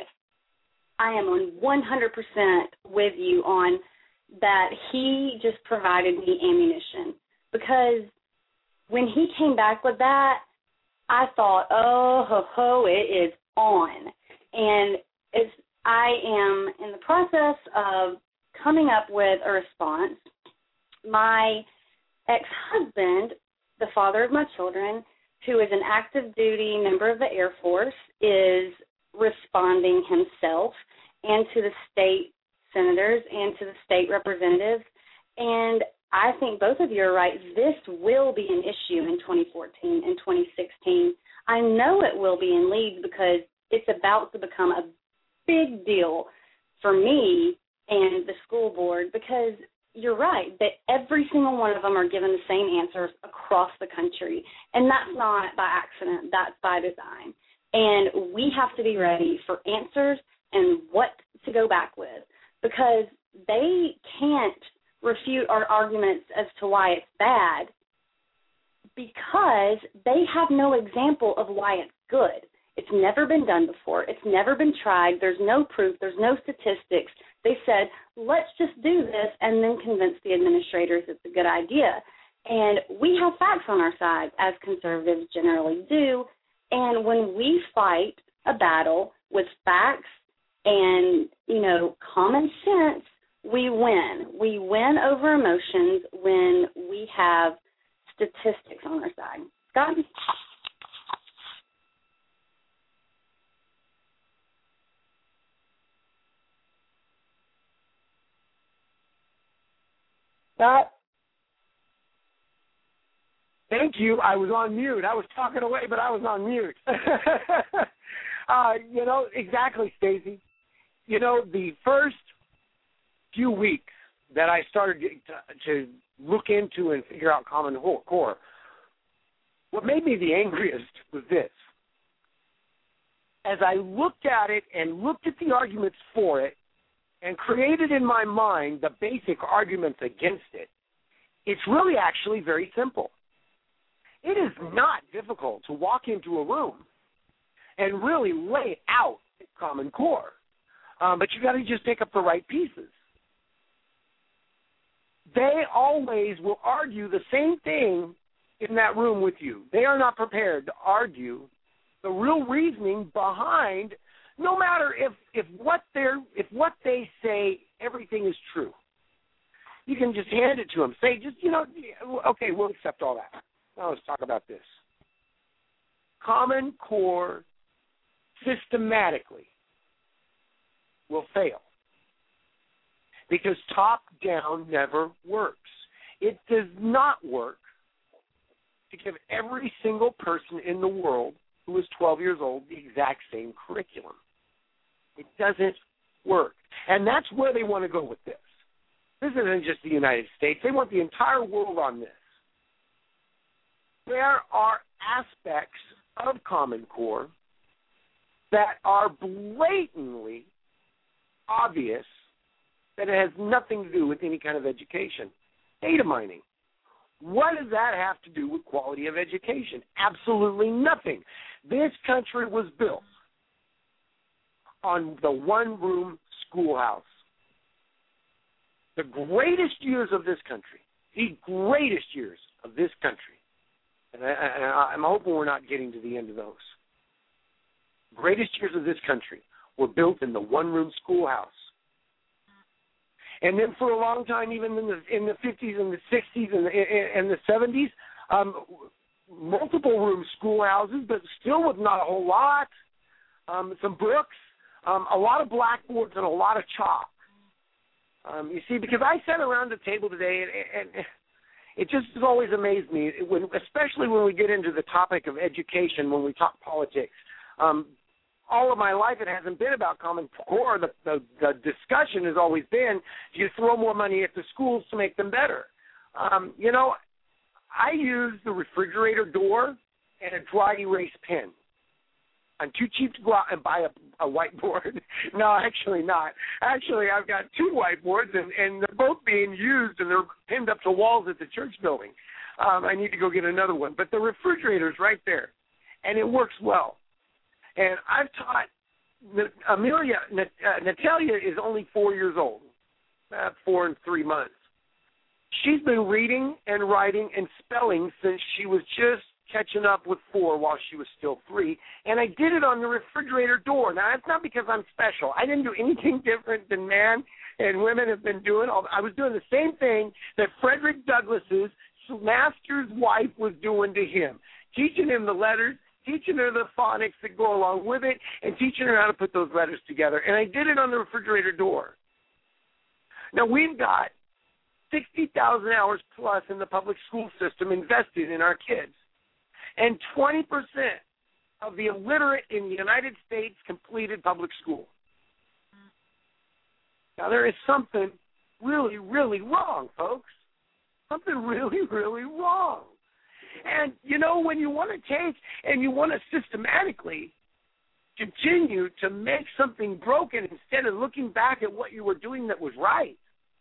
I am on one hundred percent with you on that. He just provided me ammunition, because when he came back with that, I thought, oh, ho, ho, it is on. And it's, I am in the process of coming up with a response. My ex-husband, the father of my children, who is an active duty member of the Air Force, is responding himself and to the state senators and to the state representatives. And I think both of you are right. This will be an issue in twenty fourteen and twenty sixteen. I know it will be in Leeds, because it's about to become a big deal for me and the school board, because you're right that every single one of them are given the same answers across the country. And that's not by accident. That's by design. And we have to be ready for answers and what to go back with, because they can't refute our arguments as to why it's bad, because they have no example of why it's good. It's never been done before. It's never been tried. There's no proof. There's no statistics. They said, let's just do this and then convince the administrators it's a good idea. And we have facts on our side, as conservatives generally do. And when we fight a battle with facts and, you know, common sense, we win. We win over emotions when we have statistics on our side. Scott? Scott? Thank you. I was on mute. I was talking away, but I was on mute. uh, you know, exactly, Stacey. You know, the first few weeks that I started to, to look into and figure out Common Core, what made me the angriest was this. As I looked at it and looked at the arguments for it and created in my mind the basic arguments against it, it's really actually very simple. It is not difficult to walk into a room and really lay out Common Core, um, but you got to just pick up the right pieces. They always will argue the same thing in that room with you. They are not prepared to argue the real reasoning behind, no matter if, if what they're if what they say everything is true. You can just hand it to them. Say, just, you know, okay, we'll accept all that. Now let's talk about this. Common Core systematically will fail, because top-down never works. It does not work to give every single person in the world who is twelve years old the exact same curriculum. It doesn't work. And that's where they want to go with this. This isn't just the United States. They want the entire world on this. There are aspects of Common Core that are blatantly obvious that it has nothing to do with any kind of education. Data mining. What does that have to do with quality of education? Absolutely nothing. This country was built on the one-room schoolhouse. The greatest years of this country, the greatest years of this country, and, I, and I, I'm hoping we're not getting to the end of those, greatest years of this country were built in the one-room schoolhouse. And then for a long time, even in the in the fifties and the sixties and the, and the seventies, um, multiple-room schoolhouses, but still with not a whole lot. Um, some bricks, um, a lot of blackboards, and a lot of chalk. Um, you see, because I sat around the table today, and, and it just has always amazed me, when, especially when we get into the topic of education, when we talk politics. Um, all of my life, it hasn't been about Common Core. The, the, the discussion has always been, do you throw more money at the schools to make them better? Um, you know, I use the refrigerator door and a dry erase pen. I'm too cheap to go out and buy a, a whiteboard. No, actually not. Actually, I've got two whiteboards, and, and they're both being used, and they're pinned up to walls at the church building. Um, I need to go get another one. But the refrigerator's right there, and it works well. And I've taught Amelia, uh, Natalia is only four years old, uh, four and three months. She's been reading and writing and spelling since she was just catching up with four while she was still three, and I did it on the refrigerator door. Now, that's not because I'm special. I didn't do anything different than men and women have been doing. I was doing the same thing that Frederick Douglass's master's wife was doing to him, teaching him the letters, teaching her the phonics that go along with it, and teaching her how to put those letters together. And I did it on the refrigerator door. Now, we've got sixty thousand hours plus in the public school system invested in our kids. And twenty percent of the illiterate in the United States completed public school. Now, there is something really, really wrong, folks. Something really, really wrong. And, you know, when you want to take and you want to systematically continue to make something broken instead of looking back at what you were doing that was right,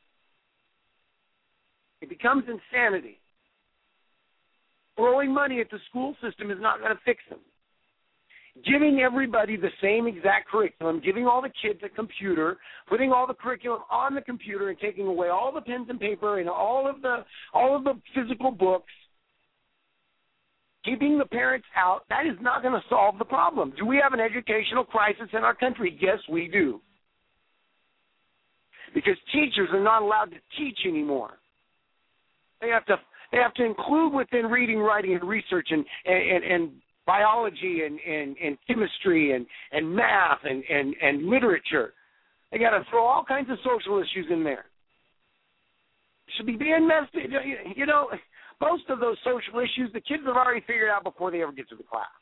it becomes insanity. Throwing money at the school system is not going to fix them. Giving everybody the same exact curriculum, giving all the kids a computer, putting all the curriculum on the computer and taking away all the pens and paper and all of the all of the physical books, keeping the parents out, that is not going to solve the problem. Do we have an educational crisis in our country? Yes, we do. Because teachers are not allowed to teach anymore. They have to They have to include within reading, writing, and research and, and, and biology and, and, and chemistry and, and math and, and, and literature. They got to throw all kinds of social issues in there. Should be being messed. You know, most of those social issues the kids have already figured out before they ever get to the class.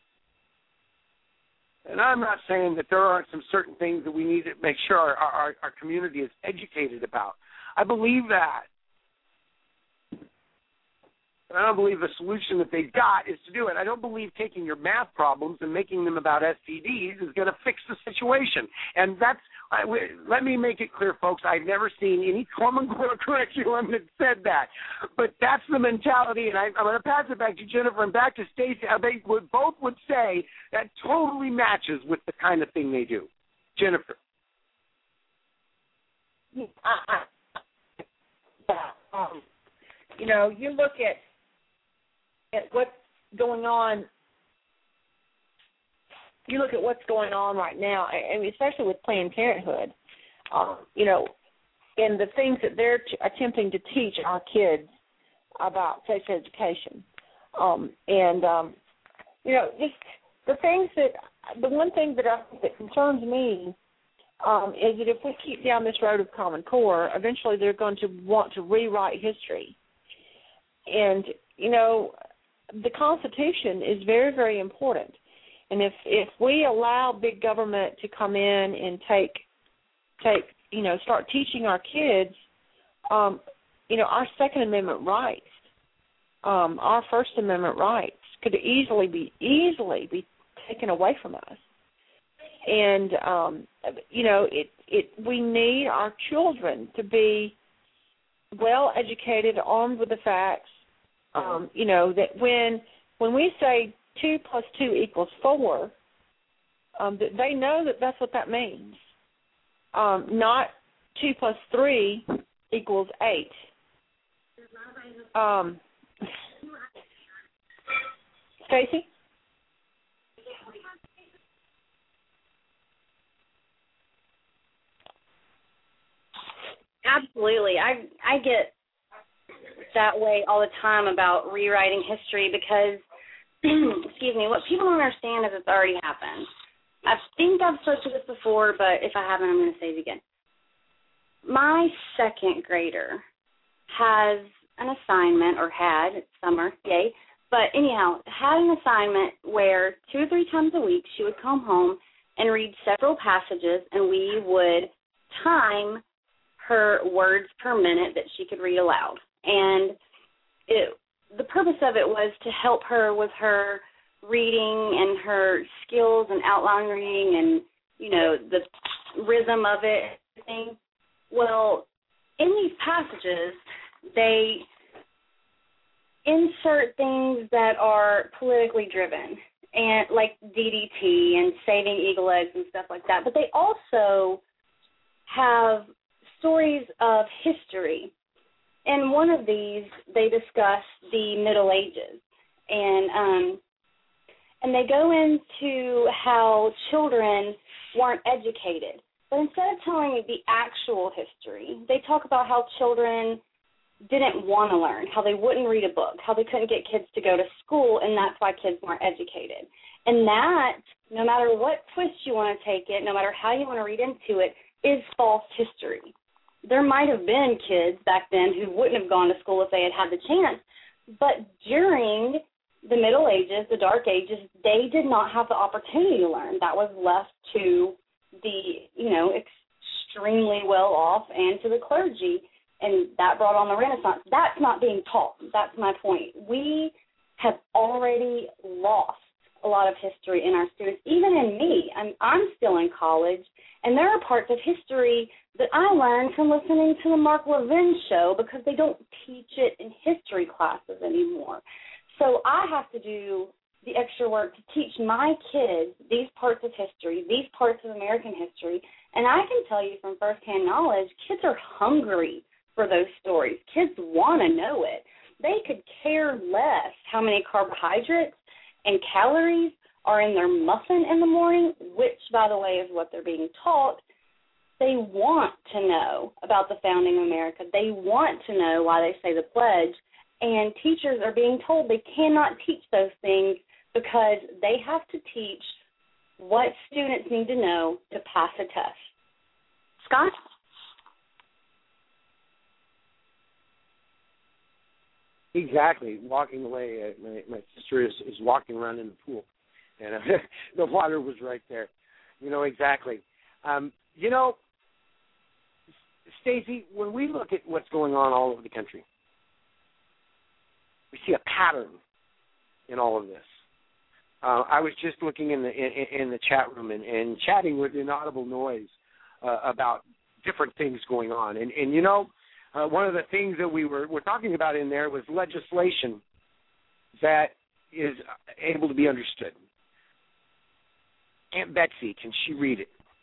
And I'm not saying that there aren't some certain things that we need to make sure our, our, our community is educated about. I believe that. I don't believe the solution that they've got is to do it. I don't believe taking your math problems and making them about S T Ds is going to fix the situation. And that's, I, let me make it clear, folks, I've never seen any Common Core curriculum that said that. But that's the mentality, and I, I'm going to pass it back to Jennifer and back to Stacey. They would, both would say that totally matches with the kind of thing they do. Jennifer. Yeah, I, I, um, you know, you look at at what's going on, you look at what's going on right now, and especially with Planned Parenthood, um, you know, and the things that they're t- attempting to teach our kids about sex education. Um, and, um, you know, just the things that, the one thing that I think that concerns me um, is that if we keep down this road of Common Core, eventually they're going to want to rewrite history. And, you know, the Constitution is very, very important. And if, if we allow big government to come in and take, take you know, start teaching our kids, um, you know, our Second Amendment rights, um, our First Amendment rights could easily be, easily be taken away from us. And, um, you know, it, it, we need our children to be well educated, armed with the facts. Um, you know, that when when we say two plus two equals four, Um, that they know that that's what that means. Um, not two plus three equals eight. Um, Stacy? Absolutely. I I get that way all the time about rewriting history because, excuse me, what people don't understand is it's already happened. I think I've spoken to this before, but if I haven't, I'm going to say it again. My second grader has an assignment, or had, it's summer, yay, but anyhow, had an assignment where two or three times a week she would come home and read several passages, and we would time her words per minute that she could read aloud. And it, the purpose of it was to help her with her reading and her skills and outline reading and, you know, the rhythm of it, everything. Well, in these passages, they insert things that are politically driven, and like D D T and saving eagle eggs and stuff like that. But they also have stories of history. In one of these, they discuss the Middle Ages, and um, and they go into how children weren't educated. But instead of telling you the actual history, they talk about how children didn't want to learn, how they wouldn't read a book, how they couldn't get kids to go to school, and that's why kids weren't educated. And that, no matter what twist you want to take it, no matter how you want to read into it, is false history. There might have been kids back then who wouldn't have gone to school if they had had the chance, but during the Middle Ages, the Dark Ages, they did not have the opportunity to learn. That was left to the, you know, extremely well-off and to the clergy, and that brought on the Renaissance. That's not being taught. That's my point. We have already lost a lot of history in our students, even in me. I'm, I'm still in college, and there are parts of history that I learned from listening to the Mark Levin show because they don't teach it in history classes anymore. So I have to do the extra work to teach my kids these parts of history, these parts of American history, and I can tell you from firsthand knowledge, kids are hungry for those stories. Kids want to know it. They could care less how many carbohydrates and calories are in their muffin in the morning, which, by the way, is what they're being taught. They want to know about the founding of America. They want to know why they say the pledge, and teachers are being told they cannot teach those things because they have to teach what students need to know to pass a test. Scott? Exactly. Walking away, uh, my, my sister is, is walking around in the pool, and uh, the water was right there. You know, exactly. Um, you know, Stacey, when we look at what's going on all over the country, we see a pattern in all of this. Uh, I was just looking in the in, in the chat room and, and chatting with Inaudible Noise uh, about different things going on. And, and you know, uh, one of the things that we were, were talking about in there was legislation that is able to be understood. Aunt Betsy, can she read it?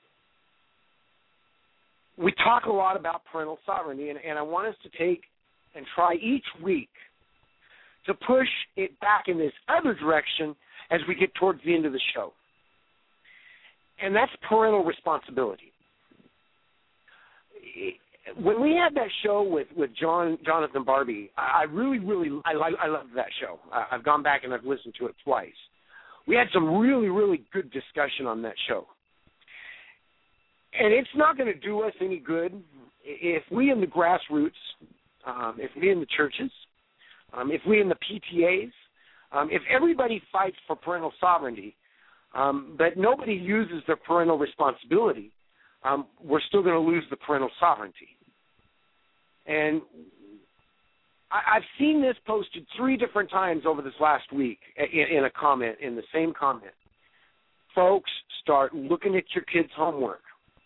We talk a lot about parental sovereignty, and, and I want us to take and try each week to push it back in this other direction as we get towards the end of the show. And that's parental responsibility. When we had that show with, with John Jonathan Barbie, I really, really, I, I loved that show. I've gone back and I've listened to it twice. We had some really, really good discussion on that show. And it's not going to do us any good if we in the grassroots, um, if we in the churches, um, if we in the P T As, um, if everybody fights for parental sovereignty, um, but nobody uses their parental responsibility, um, we're still going to lose the parental sovereignty. And I, I've seen this posted three different times over this last week in, in a comment, in the same comment. Folks, start looking at your kids' homework.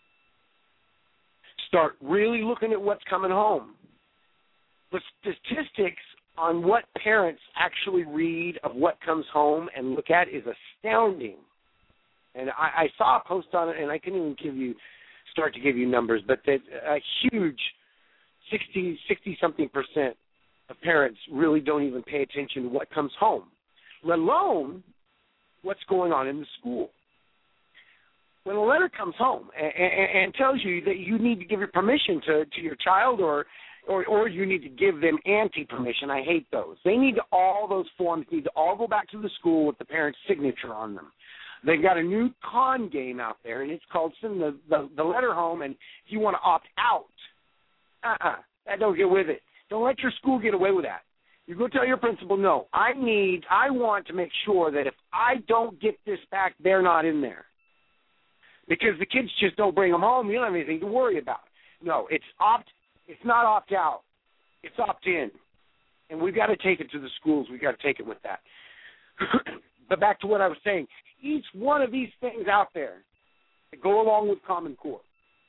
Start really looking at what's coming home. The statistics on what parents actually read of what comes home and look at is astounding. And I, I saw a post on it, and I couldn't even give you start to give you numbers, but that a huge sixty, sixty-something percent of parents really don't even pay attention to what comes home, let alone what's going on in the school. When a letter comes home and, and, and tells you that you need to give your permission to, to your child or, or or you need to give them anti-permission, I hate those. They need to, all those forms need to all go back to the school with the parent's signature on them. They've got a new con game out there, and it's called send the, the, the letter home, and if you want to opt out, uh-uh, that don't get with it. Don't let your school get away with that. You go tell your principal, no, I need, I want to make sure that if I don't get this back, they're not in there. Because the kids just don't bring them home. You don't have anything to worry about. No, it's opt. It's not opt out. It's opt in, and we've got to take it to the schools. We've got to take it with that. But back to what I was saying, each one of these things out there that go along with Common Core.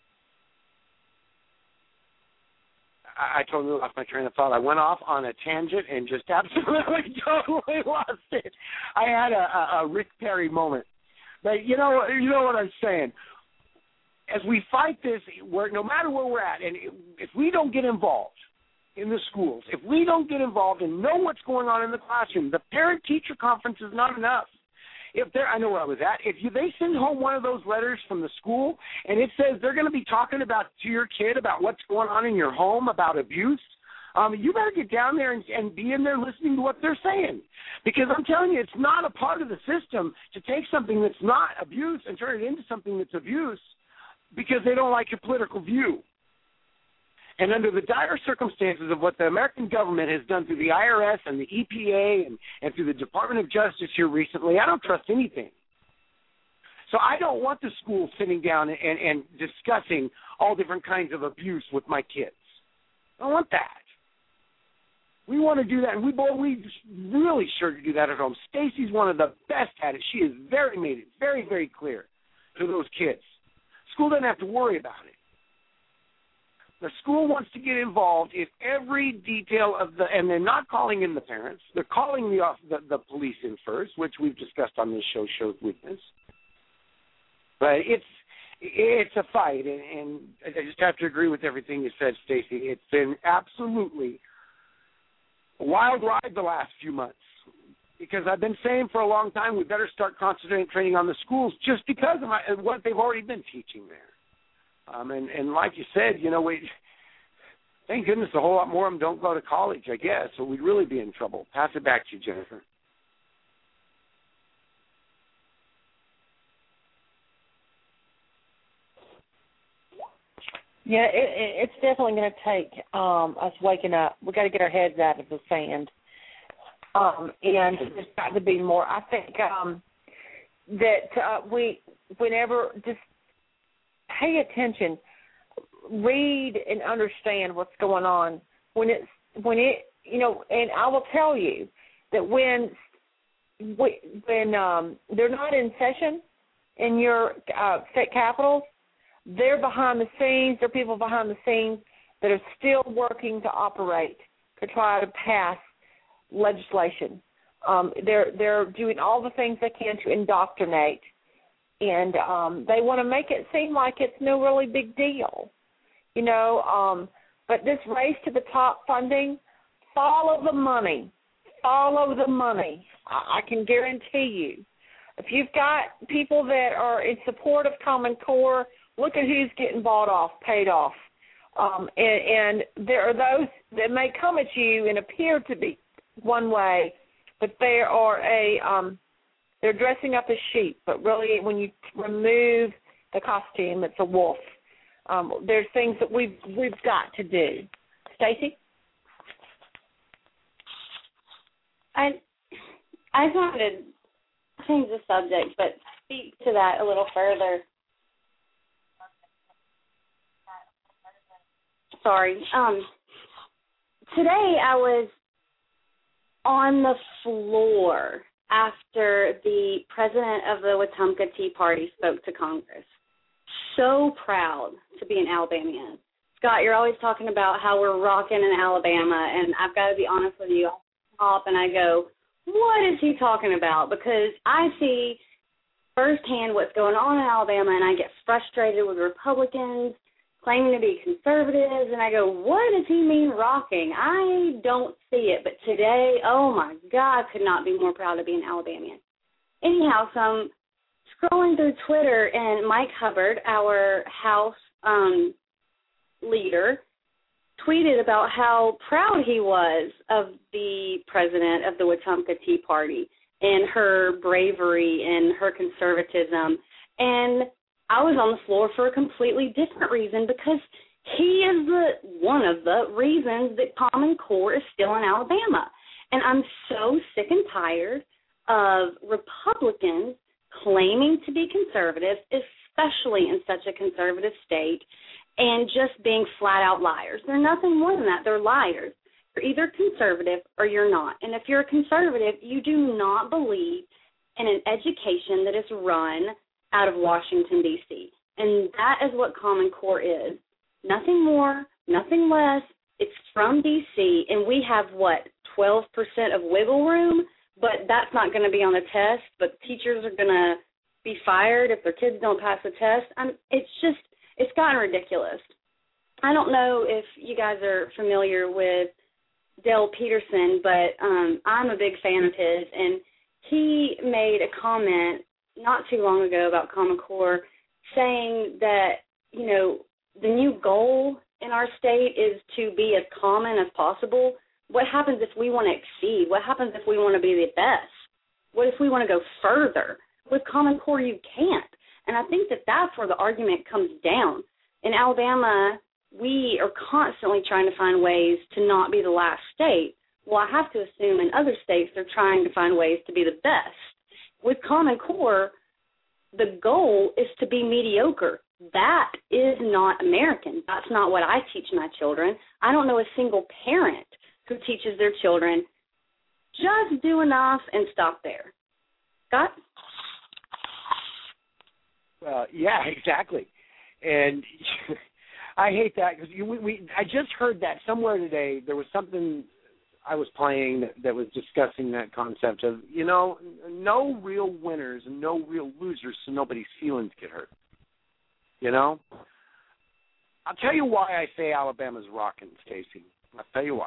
I, I totally lost my train of thought. I went off on a tangent and just absolutely totally lost it. I had a, a, a Rick Perry moment. But you know, you know what I'm saying. As we fight this, we're, no matter where we're at, and if we don't get involved in the schools, if we don't get involved and know what's going on in the classroom, the parent-teacher conference is not enough. If they're, I know where I was at. If you, they send home one of those letters from the school, and it says they're going to be talking about to your kid about what's going on in your home, about abuse, Um, you better get down there and, and be in there listening to what they're saying. Because I'm telling you, it's not a part of the system to take something that's not abuse and turn it into something that's abuse because they don't like your political view. And under the dire circumstances of what the American government has done through the I R S and the E P A and, and through the Department of Justice here recently, I don't trust anything. So I don't want the school sitting down and, and discussing all different kinds of abuse with my kids. I don't want that. We want to do that, and we both we really sure to do that at home. Stacy's one of the best at it. She has very made it very, very clear to those kids. School doesn't have to worry about it. The school wants to get involved in every detail of the, and they're not calling in the parents. They're calling the the, the police in first, which we've discussed on this show, Shows Weakness. But it's it's a fight, and, and I just have to agree with everything you said, Stacy. It's been absolutely a wild ride the last few months, because I've been saying for a long time we better start concentrating on the schools just because of, my, of what they've already been teaching there. Um, and, and like you said, you know, we, thank goodness a whole lot more of them don't go to college, I guess, so we'd really be in trouble. Pass it back to you, Jennifer. Yeah, it, it, it's definitely going to take um, us waking up. We've got to get our heads out of the sand. Um, and there's got to be more. I think um, that uh, we, whenever, just pay attention, read and understand what's going on. When it's, when it, you know, and I will tell you that when, when um, they're not in session in your uh, state capitals, they're behind the scenes. There are people behind the scenes that are still working to operate to try to pass legislation. Um, they're they're doing all the things they can to indoctrinate, and um, they want to make it seem like it's no really big deal, you know. Um, but this race to the top funding, follow the money, follow the money. I, I can guarantee you, if you've got people that are in support of Common Core, look at who's getting bought off, paid off. Um, and, and there are those that may come at you and appear to be one way, but they are a, um, they're dressing up as sheep. But really, when you remove the costume, it's a wolf. Um, there's things that we've, we've got to do. Stacey? I, I just wanted to change the subject, but speak to that a little further. Sorry. Um, today I was on the floor after the president of the Wetumpka Tea Party spoke to Congress. So proud to be an Alabamian. Scott, you're always talking about how we're rocking in Alabama, and I've got to be honest with you. I stop and I go, what is he talking about? Because I see firsthand what's going on in Alabama, and I get frustrated with Republicans claiming to be conservatives, and I go, what does he mean rocking? I don't see it. But today, oh, my God, I could not be more proud to be an Alabamian. Anyhow, so I'm scrolling through Twitter, and Mike Hubbard, our House um, leader, tweeted about how proud he was of the president of the Wetumpka Tea Party and her bravery and her conservatism. And I was on the floor for a completely different reason, because he is the one of the reasons that Common Core is still in Alabama. And I'm so sick and tired of Republicans claiming to be conservative, especially in such a conservative state, and just being flat-out liars. They're nothing more than that. They're liars. You're either conservative or you're not. And if you're a conservative, you do not believe in an education that is run out of Washington, D C And that is what Common Core is. Nothing more, nothing less. It's from D C, and we have, what, twelve percent of wiggle room? But that's not going to be on the test, but teachers are going to be fired if their kids don't pass the test. I'm, it's just, it's gotten ridiculous. I don't know if you guys are familiar with Dale Peterson, but um, I'm a big fan of his, and he made a comment not too long ago about Common Core saying that, you know, the new goal in our state is to be as common as possible. What happens if we want to exceed? What happens if we want to be the best? What if we want to go further? With Common Core, you can't. And I think that that's where the argument comes down. In Alabama, we are constantly trying to find ways to not be the last state. Well, I have to assume in other states they're trying to find ways to be the best. With Common Core, the goal is to be mediocre. That is not American. That's not what I teach my children. I don't know a single parent who teaches their children, just do enough and stop there. Scott? Well, yeah, exactly. And I hate that because we, we, I just heard that somewhere today. There was something I was playing that, that was discussing that concept of, you know, no real winners and no real losers, so nobody's feelings get hurt. You know? I'll tell you why I say Alabama's rocking, Stacey. I'll tell you why.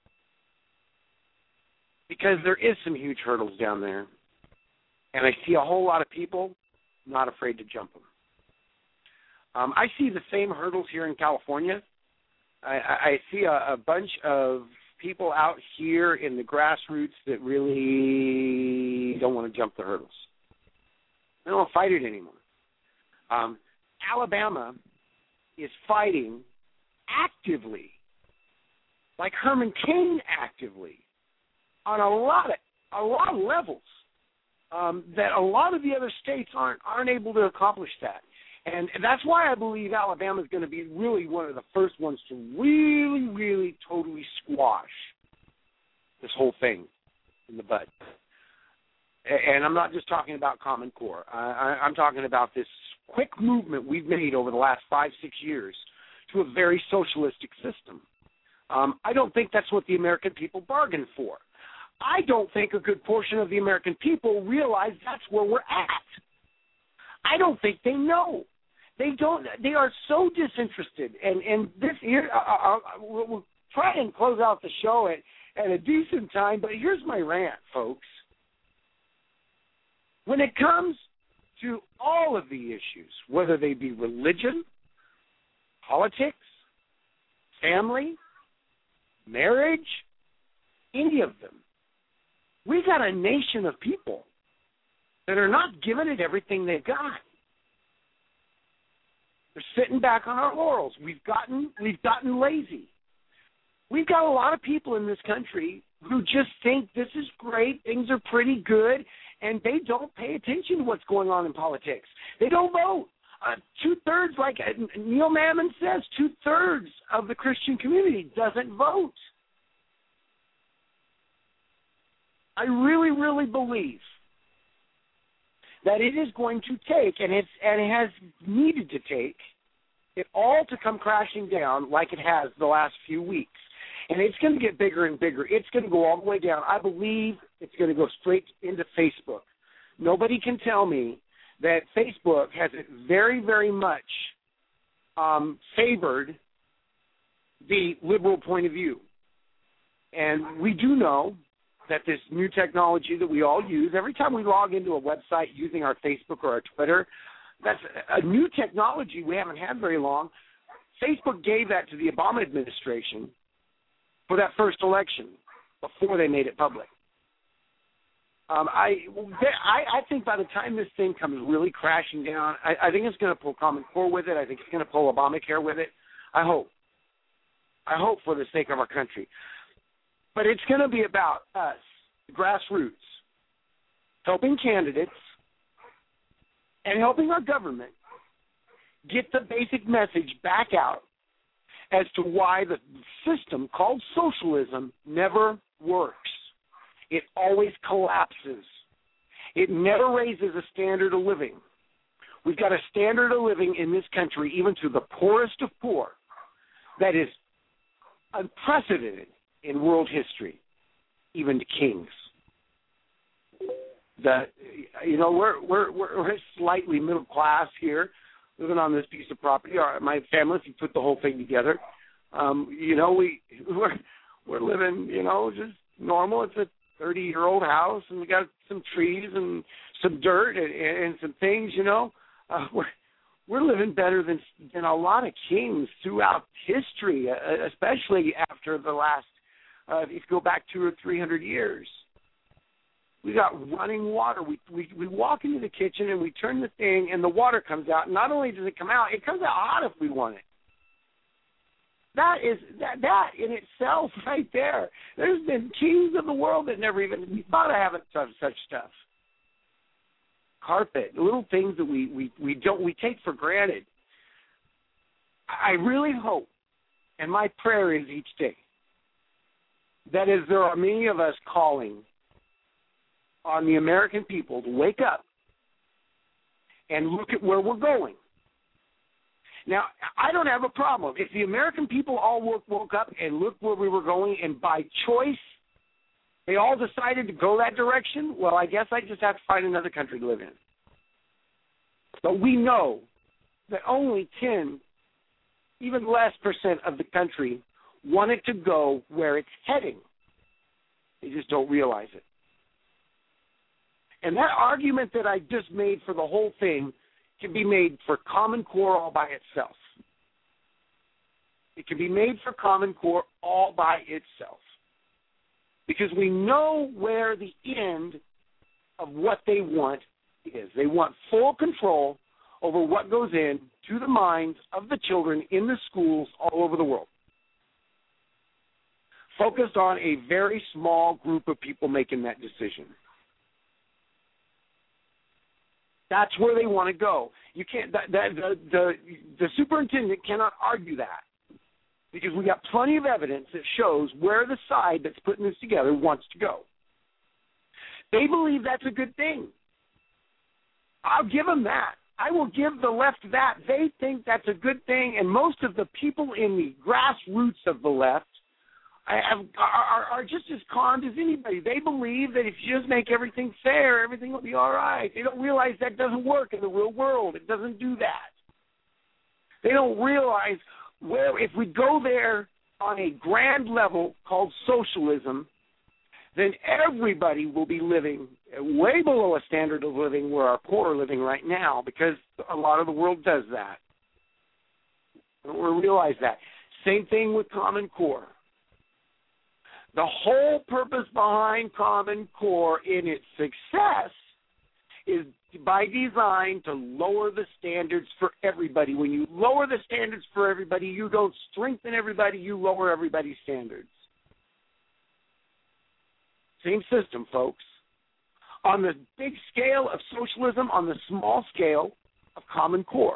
Because there is some huge hurdles down there, and I see a whole lot of people not afraid to jump them. Um, I see the same hurdles here in California. I, I see a, a bunch of people out here in the grassroots that really don't want to jump the hurdles. They don't want to fight it anymore. Um, Alabama is fighting actively, like Herman Cain actively, on a lot of a lot of levels, um, that a lot of the other states aren't aren't able to accomplish that, and that's why I believe Alabama is going to be really one of the first ones to really, really, totally squash this whole thing in the bud. And I'm not just talking about Common Core. I, I'm talking about this quick movement we've made over the last five, six years to a very socialistic system. Um, I don't think that's what the American people bargained for. I don't think a good portion of the American people realize that's where we're at. I don't think they know. They don't. They are so disinterested. And and this here, uh, uh, we'll, we'll try and close out the show at, at a decent time. But here's my rant, folks. When it comes to all of the issues, whether they be religion, politics, family, marriage, any of them, we got a nation of people that are not giving it everything they've got. They're sitting back on our laurels. We've gotten we've gotten lazy. We've got a lot of people in this country who just think this is great, things are pretty good, and they don't pay attention to what's going on in politics. They don't vote. Uh, two-thirds, like Neil Mammon says, two-thirds of the Christian community doesn't vote. I really, really believe that it is going to take, and it's and it has needed to take, it all to come crashing down like it has the last few weeks. And it's going to get bigger and bigger. It's going to go all the way down. I believe it's going to go straight into Facebook. Nobody can tell me that Facebook has very, very much um, favored the liberal point of view. And we do know that this new technology that we all use, every time we log into a website using our Facebook or our Twitter, that's a new technology we haven't had very long. Facebook gave that to the Obama administration for that first election before they made it public. Um, I, I I think by the time this thing comes really crashing down, I, I think it's going to pull Common Core with it. I think it's going to pull Obamacare with it. I hope. I hope for the sake of our country. But it's going to be about us, the grassroots, helping candidates and helping our government get the basic message back out as to why the system called socialism never works. It always collapses. It never raises a standard of living. We've got a standard of living in this country, even to the poorest of poor, that is unprecedented in world history, even to kings. The, you know, we're we're we're slightly middle class here, living on this piece of property. Our, my family, if you put the whole thing together, um, you know, we we're we're living, you know, just normal. It's a thirty-year-old house, and we got some trees and some dirt and, and some things, you know. Uh, we're we're living better than than a lot of kings throughout history, uh, especially after the last. Uh, if you go back two or three hundred years, we got running water. We, we we walk into the kitchen and we turn the thing, and the water comes out. Not only does it come out, it comes out hot if we want it. That is that that in itself, right there. There's been kings of the world that never even thought of having such such stuff. Carpet, little things that we, we, we don't we take for granted. I really hope, and my prayer is each day, that as there are many of us calling on the American people to wake up and look at where we're going. Now, I don't have a problem. If the American people all woke, woke up and looked where we were going, and by choice they all decided to go that direction, well, I guess I just have to find another country to live in. But we know that only ten, even less percent of the country want it to go where it's heading. They just don't realize it. And that argument that I just made for the whole thing can be made for Common Core all by itself. It can be made for Common Core all by itself. Because we know where the end of what they want is. They want full control over what goes in to the minds of the children in the schools all over the world. Focused on a very small group of people making that decision. That's where they want to go. You can't. That, that, the, the the superintendent cannot argue that, because we got plenty of evidence that shows where the side that's putting this together wants to go. They believe that's a good thing. I'll give them that. I will give the left that. They think that's a good thing, and most of the people in the grassroots of the left have, are, are just as conned as anybody. They believe that if you just make everything fair, everything will be all right. They don't realize that doesn't work in the real world. It doesn't do that. They don't realize where if we go there on a grand level called socialism, then everybody will be living way below a standard of living where our poor are living right now, because a lot of the world does that. We realize that. Same thing with Common Core. The whole purpose behind Common Core in its success is by design to lower the standards for everybody. When you lower the standards for everybody, you don't strengthen everybody, you lower everybody's standards. Same system, folks. On the big scale of socialism, on the small scale of Common Core.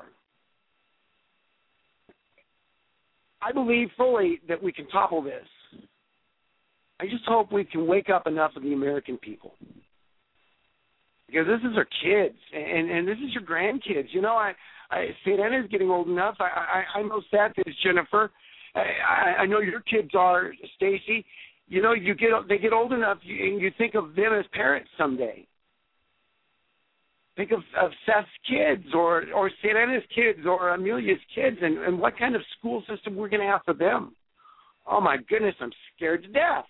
I believe fully that we can topple this. I just hope we can wake up enough of the American people. Because this is our kids, and, and this is your grandkids. You know, I, I Saint Anna's getting old enough. I, I, I know sad this, Jennifer. I, I know your kids are, Stacy. You know, you get they get old enough, and you think of them as parents someday. Think of, of Seth's kids or, or Serena's kids or Amelia's kids and, and what kind of school system we're going to have for them. Oh, my goodness, I'm scared to death.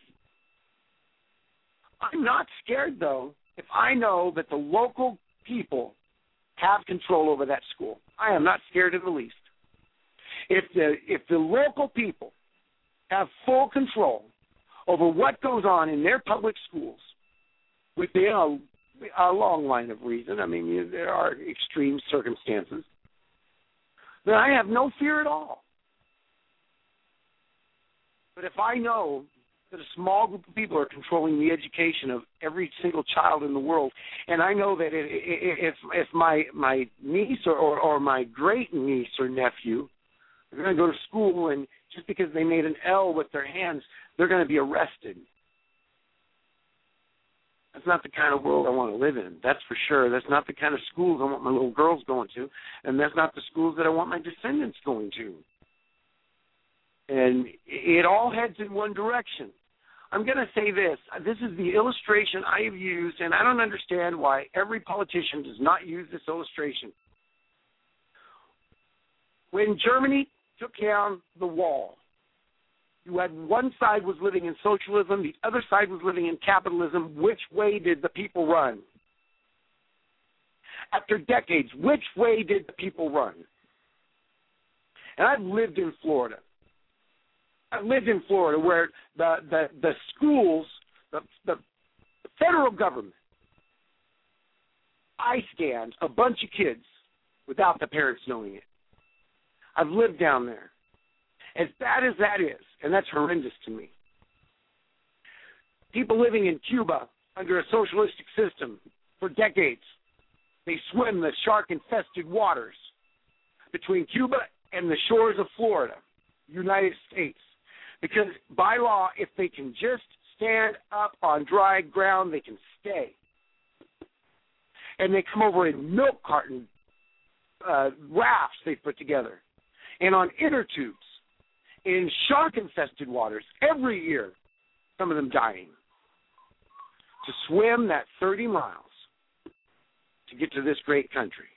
I'm not scared, though, if I know that the local people have control over that school. I am not scared in the least. If the if the local people have full control over what goes on in their public schools, within a, a long line of reason, I mean, you, there are extreme circumstances, then I have no fear at all. But if I know that a small group of people are controlling the education of every single child in the world, and I know that if if my my niece or, or, or my great niece or nephew are going to go to school and just because they made an L with their hands, they're going to be arrested. That's not the kind of world I want to live in. That's for sure. That's not the kind of schools I want my little girls going to, and that's not the schools that I want my descendants going to. And it all heads in one direction. I'm going to say this. This is the illustration I have used, and I don't understand why every politician does not use this illustration. When Germany took down the wall, you had one side was living in socialism, the other side was living in capitalism. Which way did the people run? After decades, which way did the people run? And I've lived in Florida. I've lived in Florida where the, the, the schools, the, the federal government, I scanned a bunch of kids without the parents knowing it. I've lived down there. As bad as that is, and that's horrendous to me, people living in Cuba under a socialistic system for decades, they swim the shark-infested waters between Cuba and the shores of Florida, United States. Because by law, if they can just stand up on dry ground, they can stay. And they come over in milk carton uh, rafts they put together. And on inner tubes, in shark-infested waters, every year, some of them dying, to swim that thirty miles to get to this great country.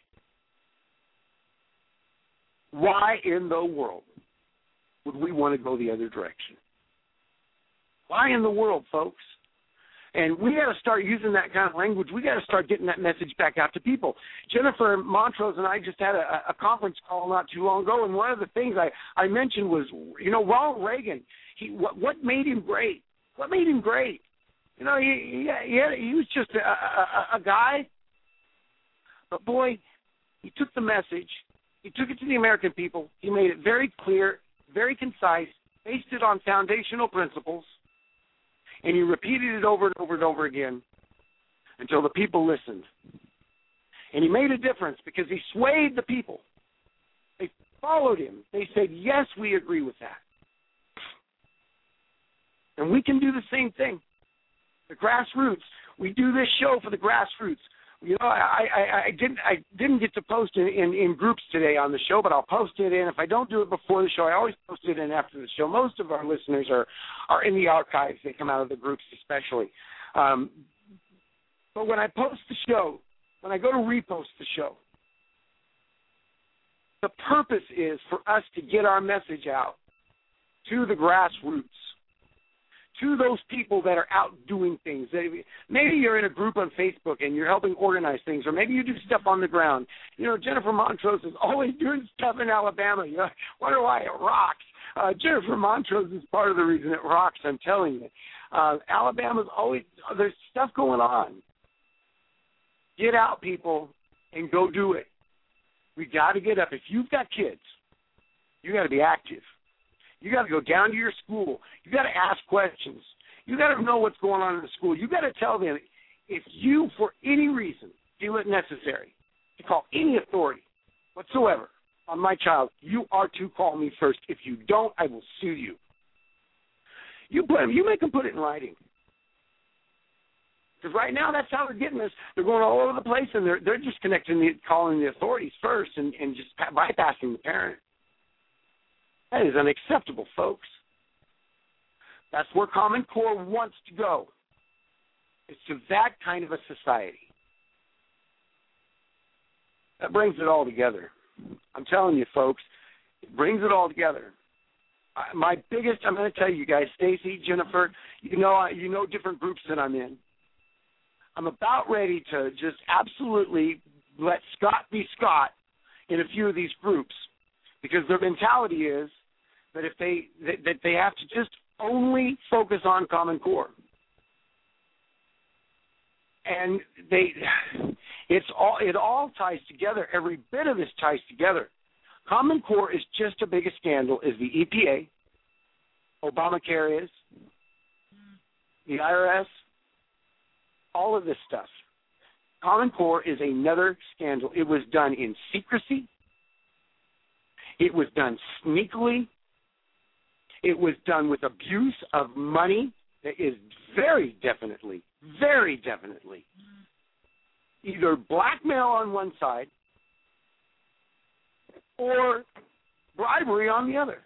Why in the world would we want to go the other direction? Why in the world, folks? And we got to start using that kind of language. We got to start getting that message back out to people. Jennifer Montrose and I just had a, a conference call not too long ago, and one of the things I, I mentioned was, you know, Ronald Reagan. He what, what made him great? What made him great? You know, he he, he, had, he was just a, a, a guy, but boy, he took the message. He took it to the American people. He made it very clear, very concise, based it on foundational principles. And he repeated it over and over and over again until the people listened. And he made a difference because he swayed the people. They followed him. They said, yes, we agree with that. And we can do the same thing. The grassroots. We do this show for the grassroots. You know, I, I, I didn't I didn't get to post in, in, in groups today on the show, but I'll post it in. If I don't do it before the show, I always post it in after the show. Most of our listeners are, are in the archives. They come out of the groups especially. Um, but when I post the show, when I go to repost the show, the purpose is for us to get our message out to the grassroots, to those people that are out doing things. Maybe you're in a group on Facebook and you're helping organize things, or maybe you do stuff on the ground. You know, Jennifer Montrose is always doing stuff in Alabama. You know, wonder why it rocks. Uh, Jennifer Montrose is part of the reason it rocks, I'm telling you. Uh, Alabama's always, there's stuff going on. Get out, people, and go do it. We got to get up. If you've got kids, you got to be active. You got to go down to your school. You got to ask questions. You got to know what's going on in the school. You got to tell them, if you, for any reason, feel it necessary to call any authority whatsoever on my child, you are to call me first. If you don't, I will sue you. You put them, you make them put it in writing. Because right now, that's how they're getting this. They're going all over the place, and they're they're just connecting the, calling the authorities first, and, and just bypassing the parent. That is unacceptable, folks. That's where Common Core wants to go. It's to that kind of a society. That brings it all together. I'm telling you, folks, it brings it all together. I, my biggest, I'm going to tell you guys, Stacy, Jennifer, you know, you know different groups that I'm in. I'm about ready to just absolutely let Scott be Scott in a few of these groups, because their mentality is that if they that, that they have to just only focus on Common Core, and they it's all it all ties together. Every bit of this ties together. Common Core is just as big a scandal as the E P A, Obamacare is, the I R S, all of this stuff. Common Core is another scandal. It was done in secrecy. It was done sneakily. It was done with abuse of money that is very definitely, very definitely either blackmail on one side or bribery on the other.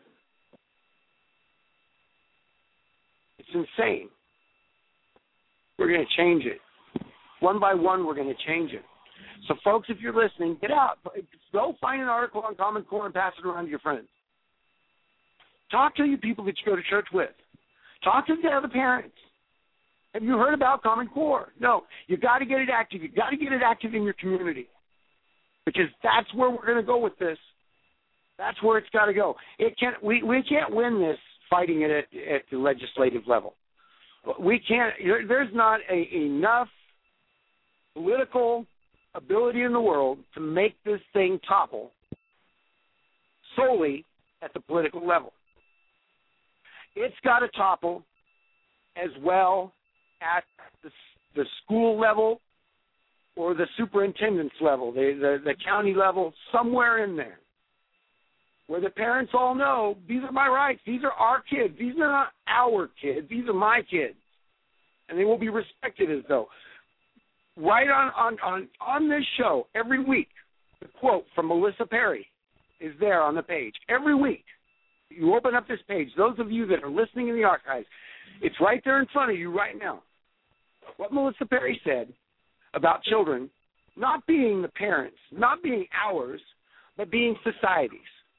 It's insane. We're going to change it. One by one, we're going to change it. So, folks, if you're listening, get out. Go find an article on Common Core and pass it around to your friends. Talk to your people that you go to church with. Talk to the other parents. Have you heard about Common Core? No. You've got to get it active. You've got to get it active in your community, because that's where we're going to go with this. That's where it's got to go. It can't. We, we can't win this fighting it at, at the legislative level. We can't. There's not a, enough political ability in the world to make this thing topple solely at the political level. It's got to topple as well at the, the school level or the superintendent's level, the, the, the county level, somewhere in there, where the parents all know, these are my rights, these are our kids, these are not our kids, these are my kids, and they will be respected as though. Right on, on, on, on this show, every week, the quote from Melissa Perry is there on the page. Every week, you open up this page, those of you that are listening in the archives, it's right there in front of you right now. What Melissa Perry said about children not being the parents, not being ours, but being society's.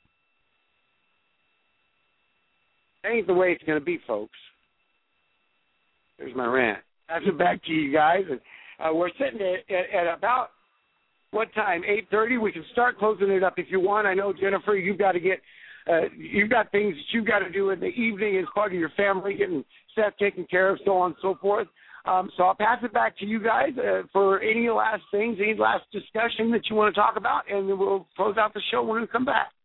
That ain't the way it's going to be, folks. There's my rant. Pass it back to you guys. And Uh, we're sitting at, at, at about, what time, eight thirty? We can start closing it up if you want. I know, Jennifer, you've got to get, uh, you've got things that you've got to do in the evening as part of your family, getting Seth taken care of, so on and so forth. Um, so I'll pass it back to you guys uh, for any last things, any last discussion that you want to talk about, and then we'll close out the show when we come back.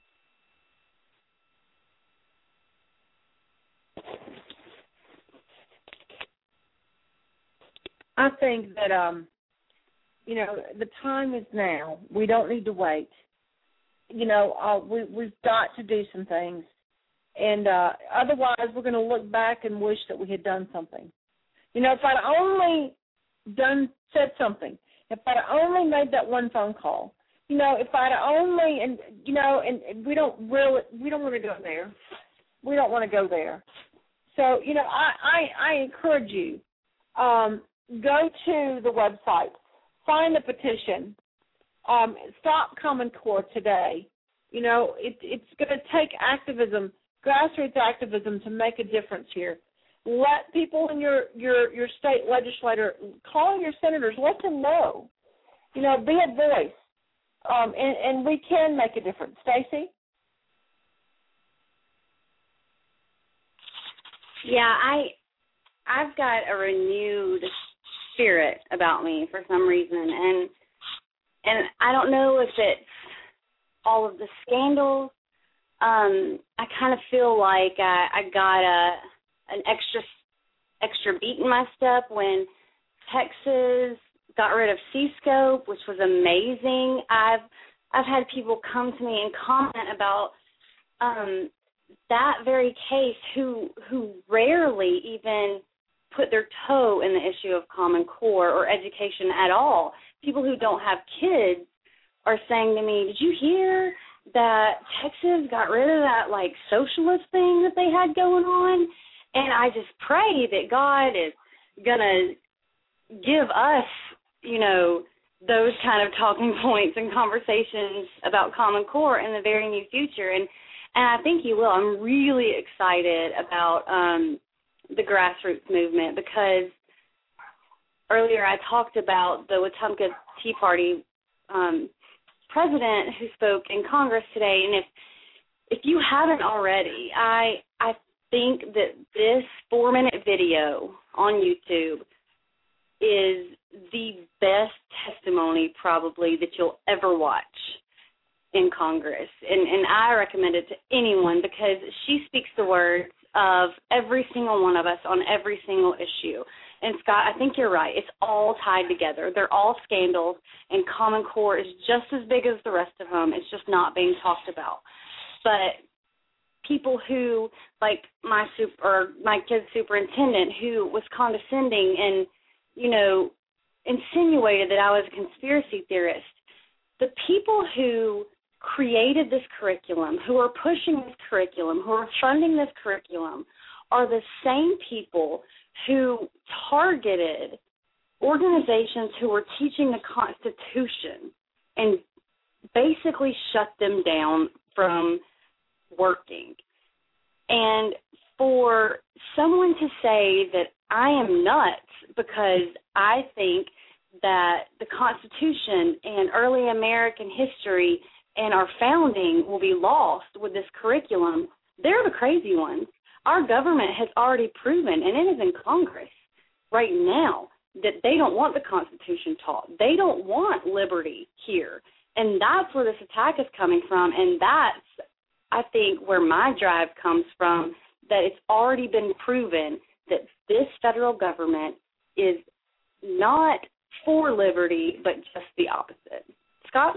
I think that, um, you know, the time is now. We don't need to wait. You know, uh, we, we've got to do some things. And uh, otherwise, we're going to look back and wish that we had done something. You know, if I'd only done, said something, if I'd only made that one phone call, you know, if I'd only, and, you know, and, and we don't really, we don't want to go there. We don't want to go there. So, you know, I, I, I encourage you, um, go to the website, find the petition, um, stop Common Core today. You know, it, it's going to take activism, grassroots activism, to make a difference here. Let people in your, your, your state legislator, call your senators, let them know. You know, be a voice, um, and, and we can make a difference. Stacey? Yeah, I, I've got a renewed spirit about me for some reason, and and I don't know if it's all of the scandals. Um, I kind of feel like I, I got a an extra extra beat in my step when Texas got rid of C-Scope, which was amazing. I've I've had people come to me and comment about um, that very case who who rarely even put their toe in the issue of Common Core or education at all. People who don't have kids are saying to me, did you hear that Texas got rid of that, like, socialist thing that they had going on? And I just pray that God is going to give us, you know, those kind of talking points and conversations about Common Core in the very near future. And, and I think you will. I'm really excited about um, the grassroots movement because earlier I talked about the Wetumpka Tea Party um, president who spoke in Congress today. And if if you haven't already, I I think that this four-minute video on YouTube is the best testimony probably that you'll ever watch in Congress. And, and I recommend it to anyone because she speaks the words of every single one of us on every single issue. And, Scott, I think you're right. It's all tied together. They're all scandals, and Common Core is just as big as the rest of them. It's just not being talked about. But people who, like my super, or my kid's superintendent, who was condescending and, you know, insinuated that I was a conspiracy theorist, the people who created this curriculum, who are pushing this curriculum, who are funding this curriculum, are the same people who targeted organizations who were teaching the Constitution and basically shut them down from working. And for someone to say that I am nuts because I think that the Constitution and early American history and our founding will be lost with this curriculum, they're the crazy ones. Our government has already proven, and it is in Congress right now, that they don't want the Constitution taught. They don't want liberty here. And that's where this attack is coming from, and that's, I think, where my drive comes from, that it's already been proven that this federal government is not for liberty, but just the opposite. Scott?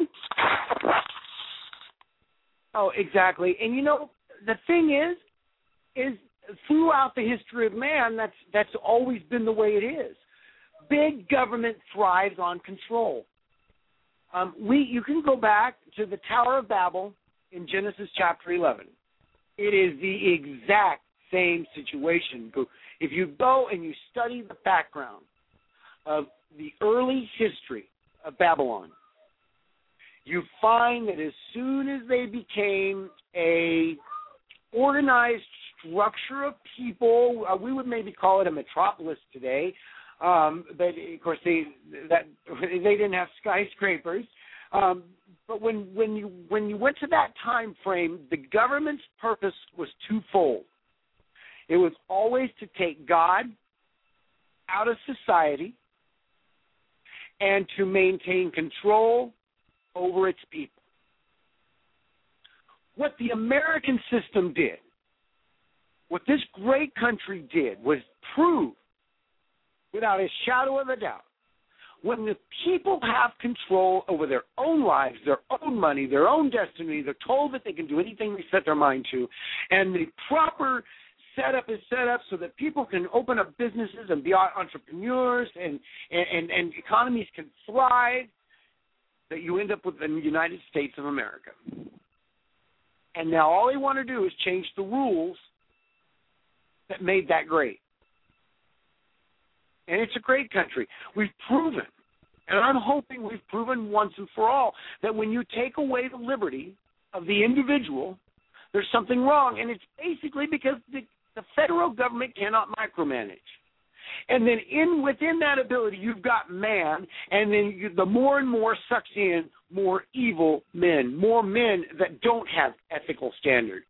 Oh, exactly. And, you know, the thing is, is throughout the history of man, that's that's always been the way it is. Big government thrives on control. Um, we you can go back to the Tower of Babel in Genesis chapter eleven. It is the exact same situation. If you go and you study the background of the early history of Babylon, you find that as soon as they became a organized structure of people, uh, we would maybe call it a metropolis today, um, but of course they that they didn't have skyscrapers. Um, but when when you when you went to that time frame, the government's purpose was twofold. It was always to take God out of society and to maintain control over its people. What the American system did, what this great country did, was prove, without a shadow of a doubt, when the people have control over their own lives, their own money, their own destiny, they're told that they can do anything they set their mind to, and the proper setup is set up so that people can open up businesses and be entrepreneurs and, and, and economies can thrive, that you end up with the United States of America. And now all they want to do is change the rules that made that great. And it's a great country. We've proven, and I'm hoping we've proven once and for all, that when you take away the liberty of the individual, there's something wrong. And it's basically because the, the federal government cannot micromanage. And then in within that ability, you've got man, and then you, the more and more sucks in more evil men, more men that don't have ethical standards.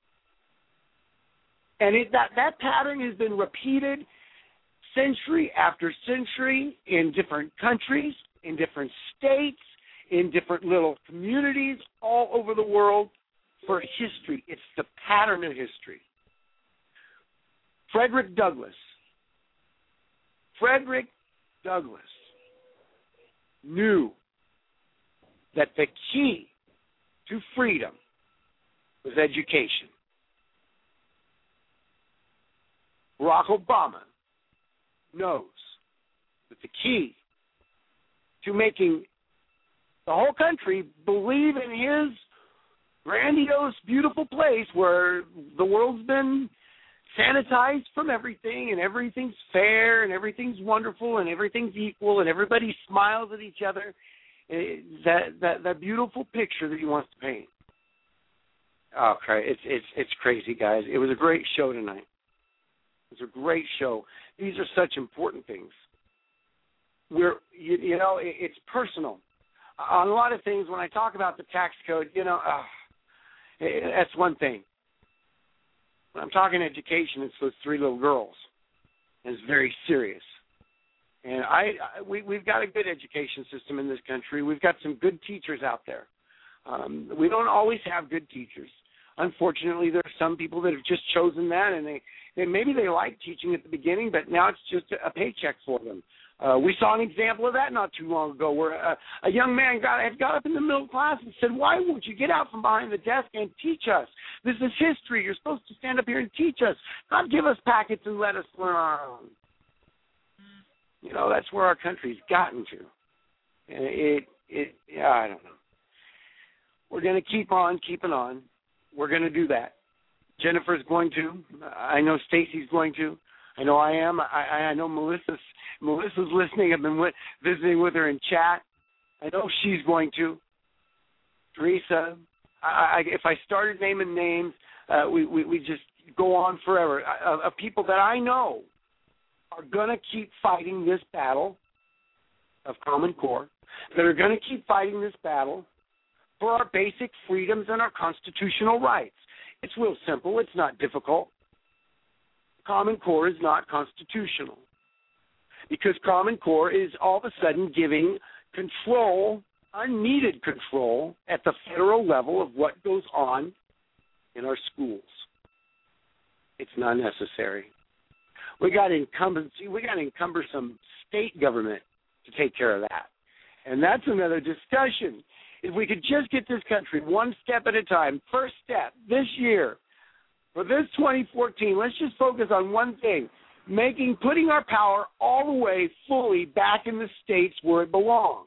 And it, that, that pattern has been repeated century after century in different countries, in different states, in different little communities all over the world for history. It's the pattern of history. Frederick Douglass. Frederick Douglass knew that the key to freedom was education. Barack Obama knows that the key to making the whole country believe in his grandiose, beautiful place where the world's been sanitized from everything, and everything's fair, and everything's wonderful, and everything's equal, and everybody smiles at each other. That that that beautiful picture that he wants to paint. Oh, okay, it's it's it's crazy, guys. It was a great show tonight. It was a great show. These are such important things. We're you, you know it, it's personal. On a lot of things, when I talk about the tax code, you know, uh, it, that's one thing. When I'm talking education, it's those three little girls, and it's very serious. And I, I we, we've got a good education system in this country. We've got some good teachers out there. Um, we don't always have good teachers. Unfortunately, there are some people that have just chosen that, and they, they maybe they like teaching at the beginning, but now it's just a, a paycheck for them. Uh, we saw an example of that not too long ago, where a, a young man got had got up in the middle class and said, "Why won't you get out from behind the desk and teach us? This is history. You're supposed to stand up here and teach us, not give us packets and let us learn our own." You know, that's where our country's gotten to. And it, it, yeah, I don't know. We're going to keep on keeping on. We're going to do that. Jennifer's going to. I know Stacy's going to. I know I am. I, I know Melissa's, Melissa's listening. I've been with, visiting with her in chat. I know she's going to. Teresa. I, I, if I started naming names, uh, we, we, we just go on forever. Of, of people that I know are going to keep fighting this battle of Common Core, that are going to keep fighting this battle for our basic freedoms and our constitutional rights. It's real simple. It's not difficult. Common Core is not constitutional because Common Core is all of a sudden giving control, unneeded control, at the federal level of what goes on in our schools. It's not necessary. We got incumbency. We got to encumber some state government to take care of that. And that's another discussion. If we could just get this country one step at a time, first step this year, for this twenty fourteen, let's just focus on one thing, making, putting our power all the way fully back in the states where it belongs,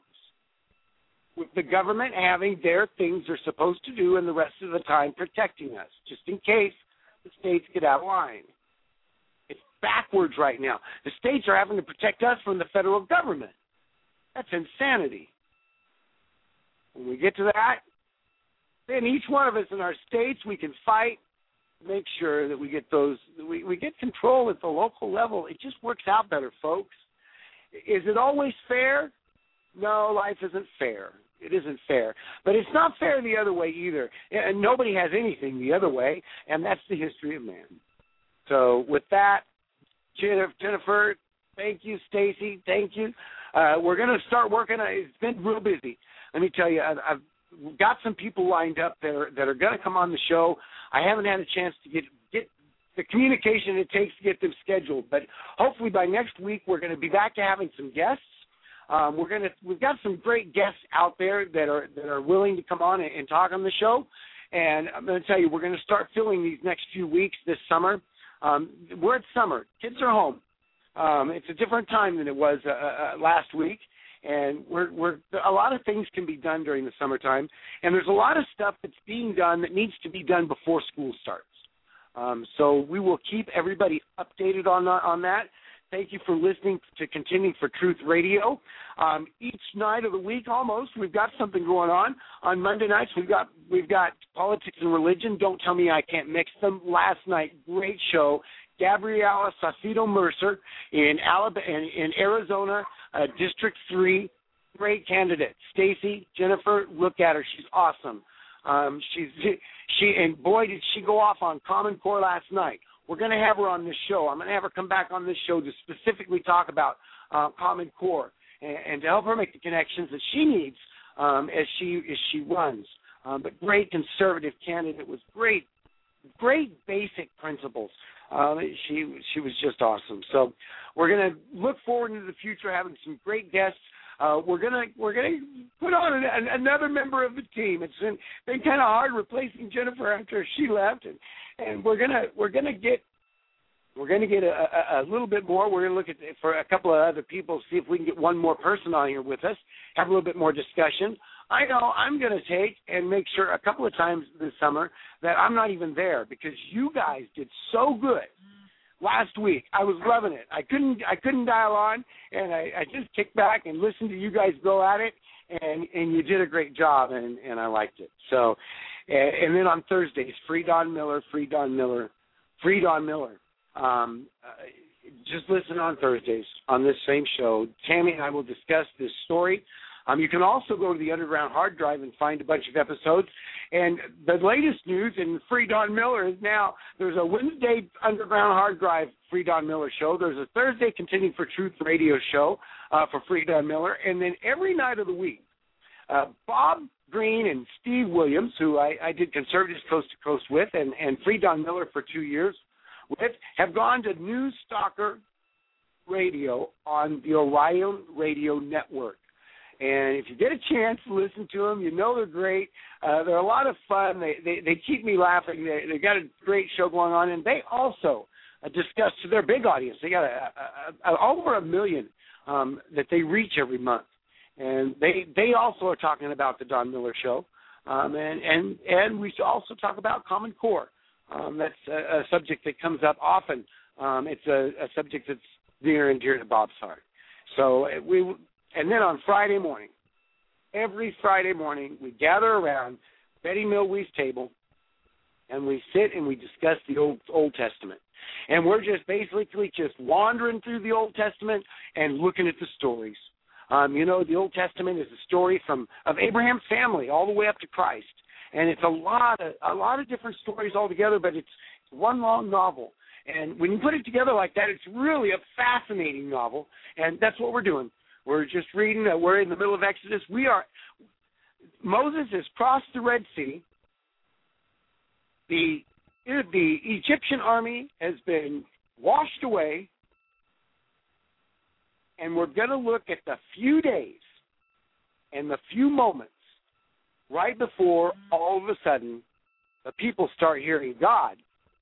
with the government having their things they're supposed to do and the rest of the time protecting us, just in case the states get out of line. It's backwards right now. The states are having to protect us from the federal government. That's insanity. When we get to that, then each one of us in our states, we can fight, make sure that we get those, we, we get control at the local level. It just works out better, folks. Is it always fair? No, life isn't fair. It isn't fair. But it's not fair the other way either. And nobody has anything the other way, and that's the history of man. So with that, Jennifer, thank you. Stacy, thank you. Uh, we're going to start working. It's been real busy. Let me tell you, I've, I've got some people lined up that are that are going to come on the show. I haven't had a chance to get get the communication it takes to get them scheduled, but hopefully by next week we're going to be back to having some guests. Um, we're going to we've got some great guests out there that are that are willing to come on and, and talk on the show. And I'm going to tell you, we're going to start filling these next few weeks this summer. Um, we're at summer. Kids are home. Um, it's a different time than it was uh, uh, last week. And we're, we're, a lot of things can be done during the summertime, and there's a lot of stuff that's being done that needs to be done before school starts. Um, so we will keep everybody updated on on that. Thank you for listening to Contending for Truth Radio. Um, each night of the week, almost, we've got something going on. On Monday nights, we've got we've got politics and religion. Don't tell me I can't mix them. Last night, great show. Gabriela Saucedo Mercer in Alabama, in, in Arizona, uh, District three, great candidate. Stacy, Jennifer, look at her. She's awesome. Um, she's she and boy did she go off on Common Core last night. We're going to have her on this show. I'm going to have her come back on this show to specifically talk about uh, Common Core and, and to help her make the connections that she needs um, as she as she runs. Um, but great conservative candidate with great great basic principles. Um, she she was just awesome. So we're going to look forward into the future, having some great guests. Uh, we're gonna we're gonna put on an, an, another member of the team. It's been, been kind of hard replacing Jennifer after she left, and, and we're gonna we're gonna get we're gonna get a, a, a little bit more. We're gonna look at for a couple of other people, see if we can get one more person on here with us, have a little bit more discussion. I know I'm going to take and make sure a couple of times this summer that I'm not even there because you guys did so good last week. I was loving it. I couldn't I couldn't dial on, and I, I just kicked back and listened to you guys go at it, and, and you did a great job, and, and I liked it. So, and, and then on Thursdays, Free Don Miller, Free Don Miller, Free Don Miller. Um, uh, just listen on Thursdays on this same show. Tammy and I will discuss this story. Um, you can also go to the Underground Hard Drive and find a bunch of episodes. And the latest news in Free Don Miller is now there's a Wednesday Underground Hard Drive Free Don Miller show. There's a Thursday Contending for Truth radio show uh, for Free Don Miller. And then every night of the week, uh, Bob Green and Steve Williams, who I, I did Conservatives Coast to Coast with, and, and Free Don Miller for two years with, have gone to News Stalker Radio on the Orion Radio Network. And if you get a chance to listen to them, you know they're great. Uh, they're a lot of fun. They they, they keep me laughing. They they got a great show going on, and they also uh, discuss to their big audience. They got a, a, a, over a million um, that they reach every month, and they they also are talking about the Don Miller Show, um, and and and we also talk about Common Core. Um, that's a, a subject that comes up often. Um, it's a, a subject that's near and dear to Bob's heart. So we. And then on Friday morning, every Friday morning, we gather around Betty Milwee's table, and we sit and we discuss the Old Old Testament. And we're just basically just wandering through the Old Testament and looking at the stories. Um, you know, the Old Testament is a story from of Abraham's family all the way up to Christ, and it's a lot of a lot of different stories all together, but it's one long novel. And when you put it together like that, it's really a fascinating novel, and that's what we're doing. We're just reading. Uh, we're in the middle of Exodus. We are. Moses has crossed the Red Sea. The the Egyptian army has been washed away, and we're going to look at the few days and the few moments right before all of a sudden the people start hearing God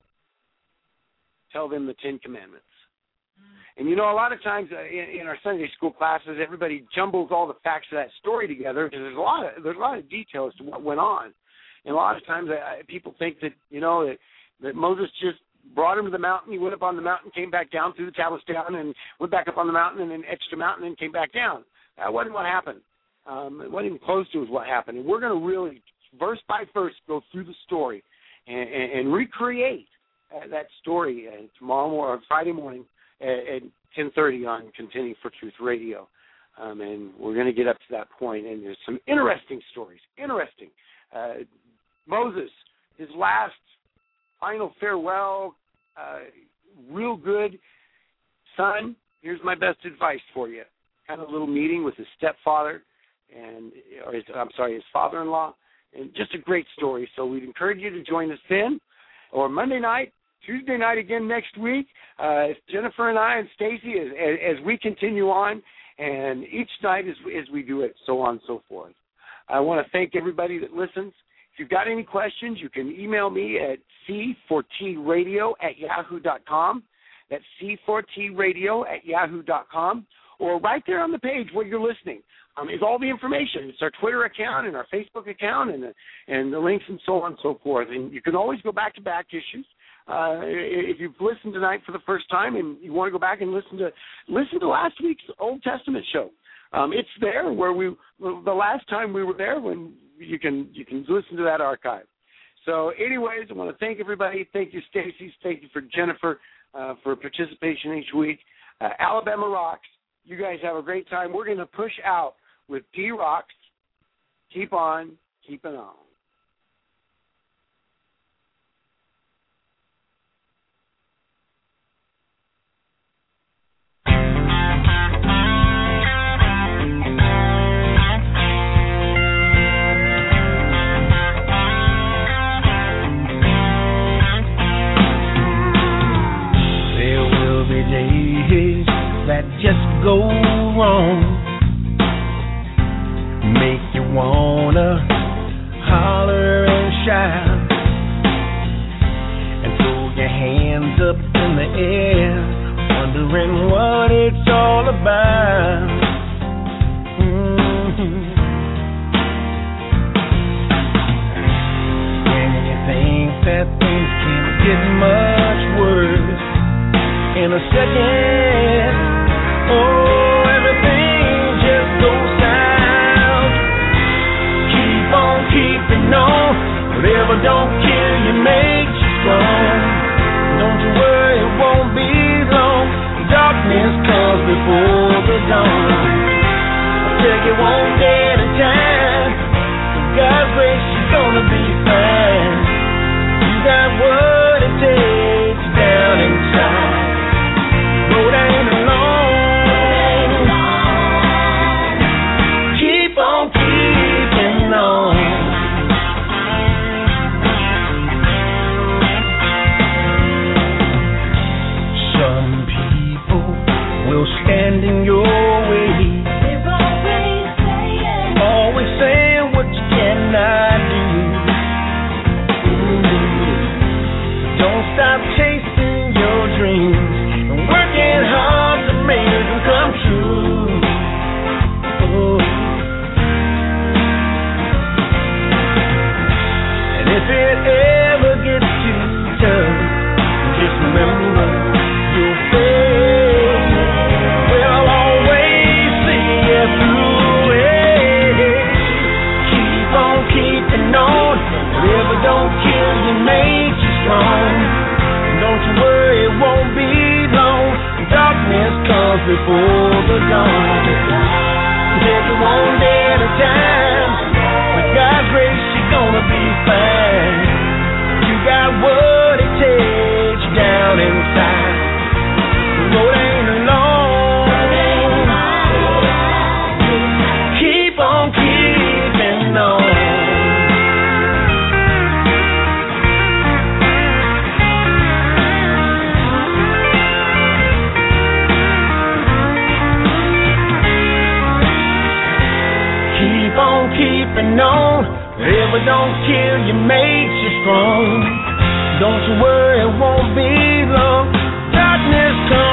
tell them the Ten Commandments. And, you know, a lot of times uh, in, in our Sunday school classes, everybody jumbles all the facts of that story together because there's a lot of there's a lot of detail as to what went on. And a lot of times uh, people think that, you know, that, that Moses just brought him to the mountain, he went up on the mountain, came back down, threw the tablets down, and went back up on the mountain and then etched a mountain and came back down. That wasn't what happened. Um, it wasn't even close to what happened. And we're going to really, verse by verse, go through the story and, and, and recreate uh, that story uh, tomorrow morning, Friday morning, at ten thirty on Contending for Truth Radio. Um, and we're going to get up to that point, and there's some interesting stories. Interesting. Uh, Moses, his last final farewell, uh, real good. Son, here's my best advice for you. Kind of a little meeting with his stepfather, and or his, I'm sorry, his father-in-law, and just a great story. So we'd encourage you to join us then, or Monday night, Tuesday night again next week, uh, Jennifer and I and Stacy as, as, as we continue on, and each night as, as we do it, so on and so forth. I want to thank everybody that listens. If you've got any questions, you can email me at c four t radio at yahoo dot com. That's c four t radio at yahoo dot com. Or right there on the page where you're listening um, is all the information. It's our Twitter account and our Facebook account and the, and the links and so on and so forth. And you can always go back to back issues. Uh, if you've listened tonight for the first time and you want to go back and listen to listen to last week's Old Testament show, um, it's there where we the last time we were there. When you can you can listen to that archive. So, anyways, I want to thank everybody. Thank you, Stacy. Thank you for Jennifer uh, for participation each week. Uh, Alabama rocks. You guys have a great time. We're going to push out with D Rocks. Keep on keeping on. That just go wrong, make you wanna holler and shout, and throw your hands up in the air, wondering what it's all about. Mm-hmm. When you think that things can't get much worse, stop chasing your dreams and working hard to make them come true. Oh. And if it ever gets too tough, just remember you'll fail. Well, I'll always see you through it. Keep on keeping on. Whatever don't kill you makes you strong. Don't you worry, it won't be long. Darkness comes before the dawn. Take it one day at a time. With God's grace, you're gonna be fine. You got what it takes down inside. The road ain't long. Keep on keeping on. Keep on keeping on. Whatever don't kill you makes you strong. Don't you worry, it won't be long. Darkness comes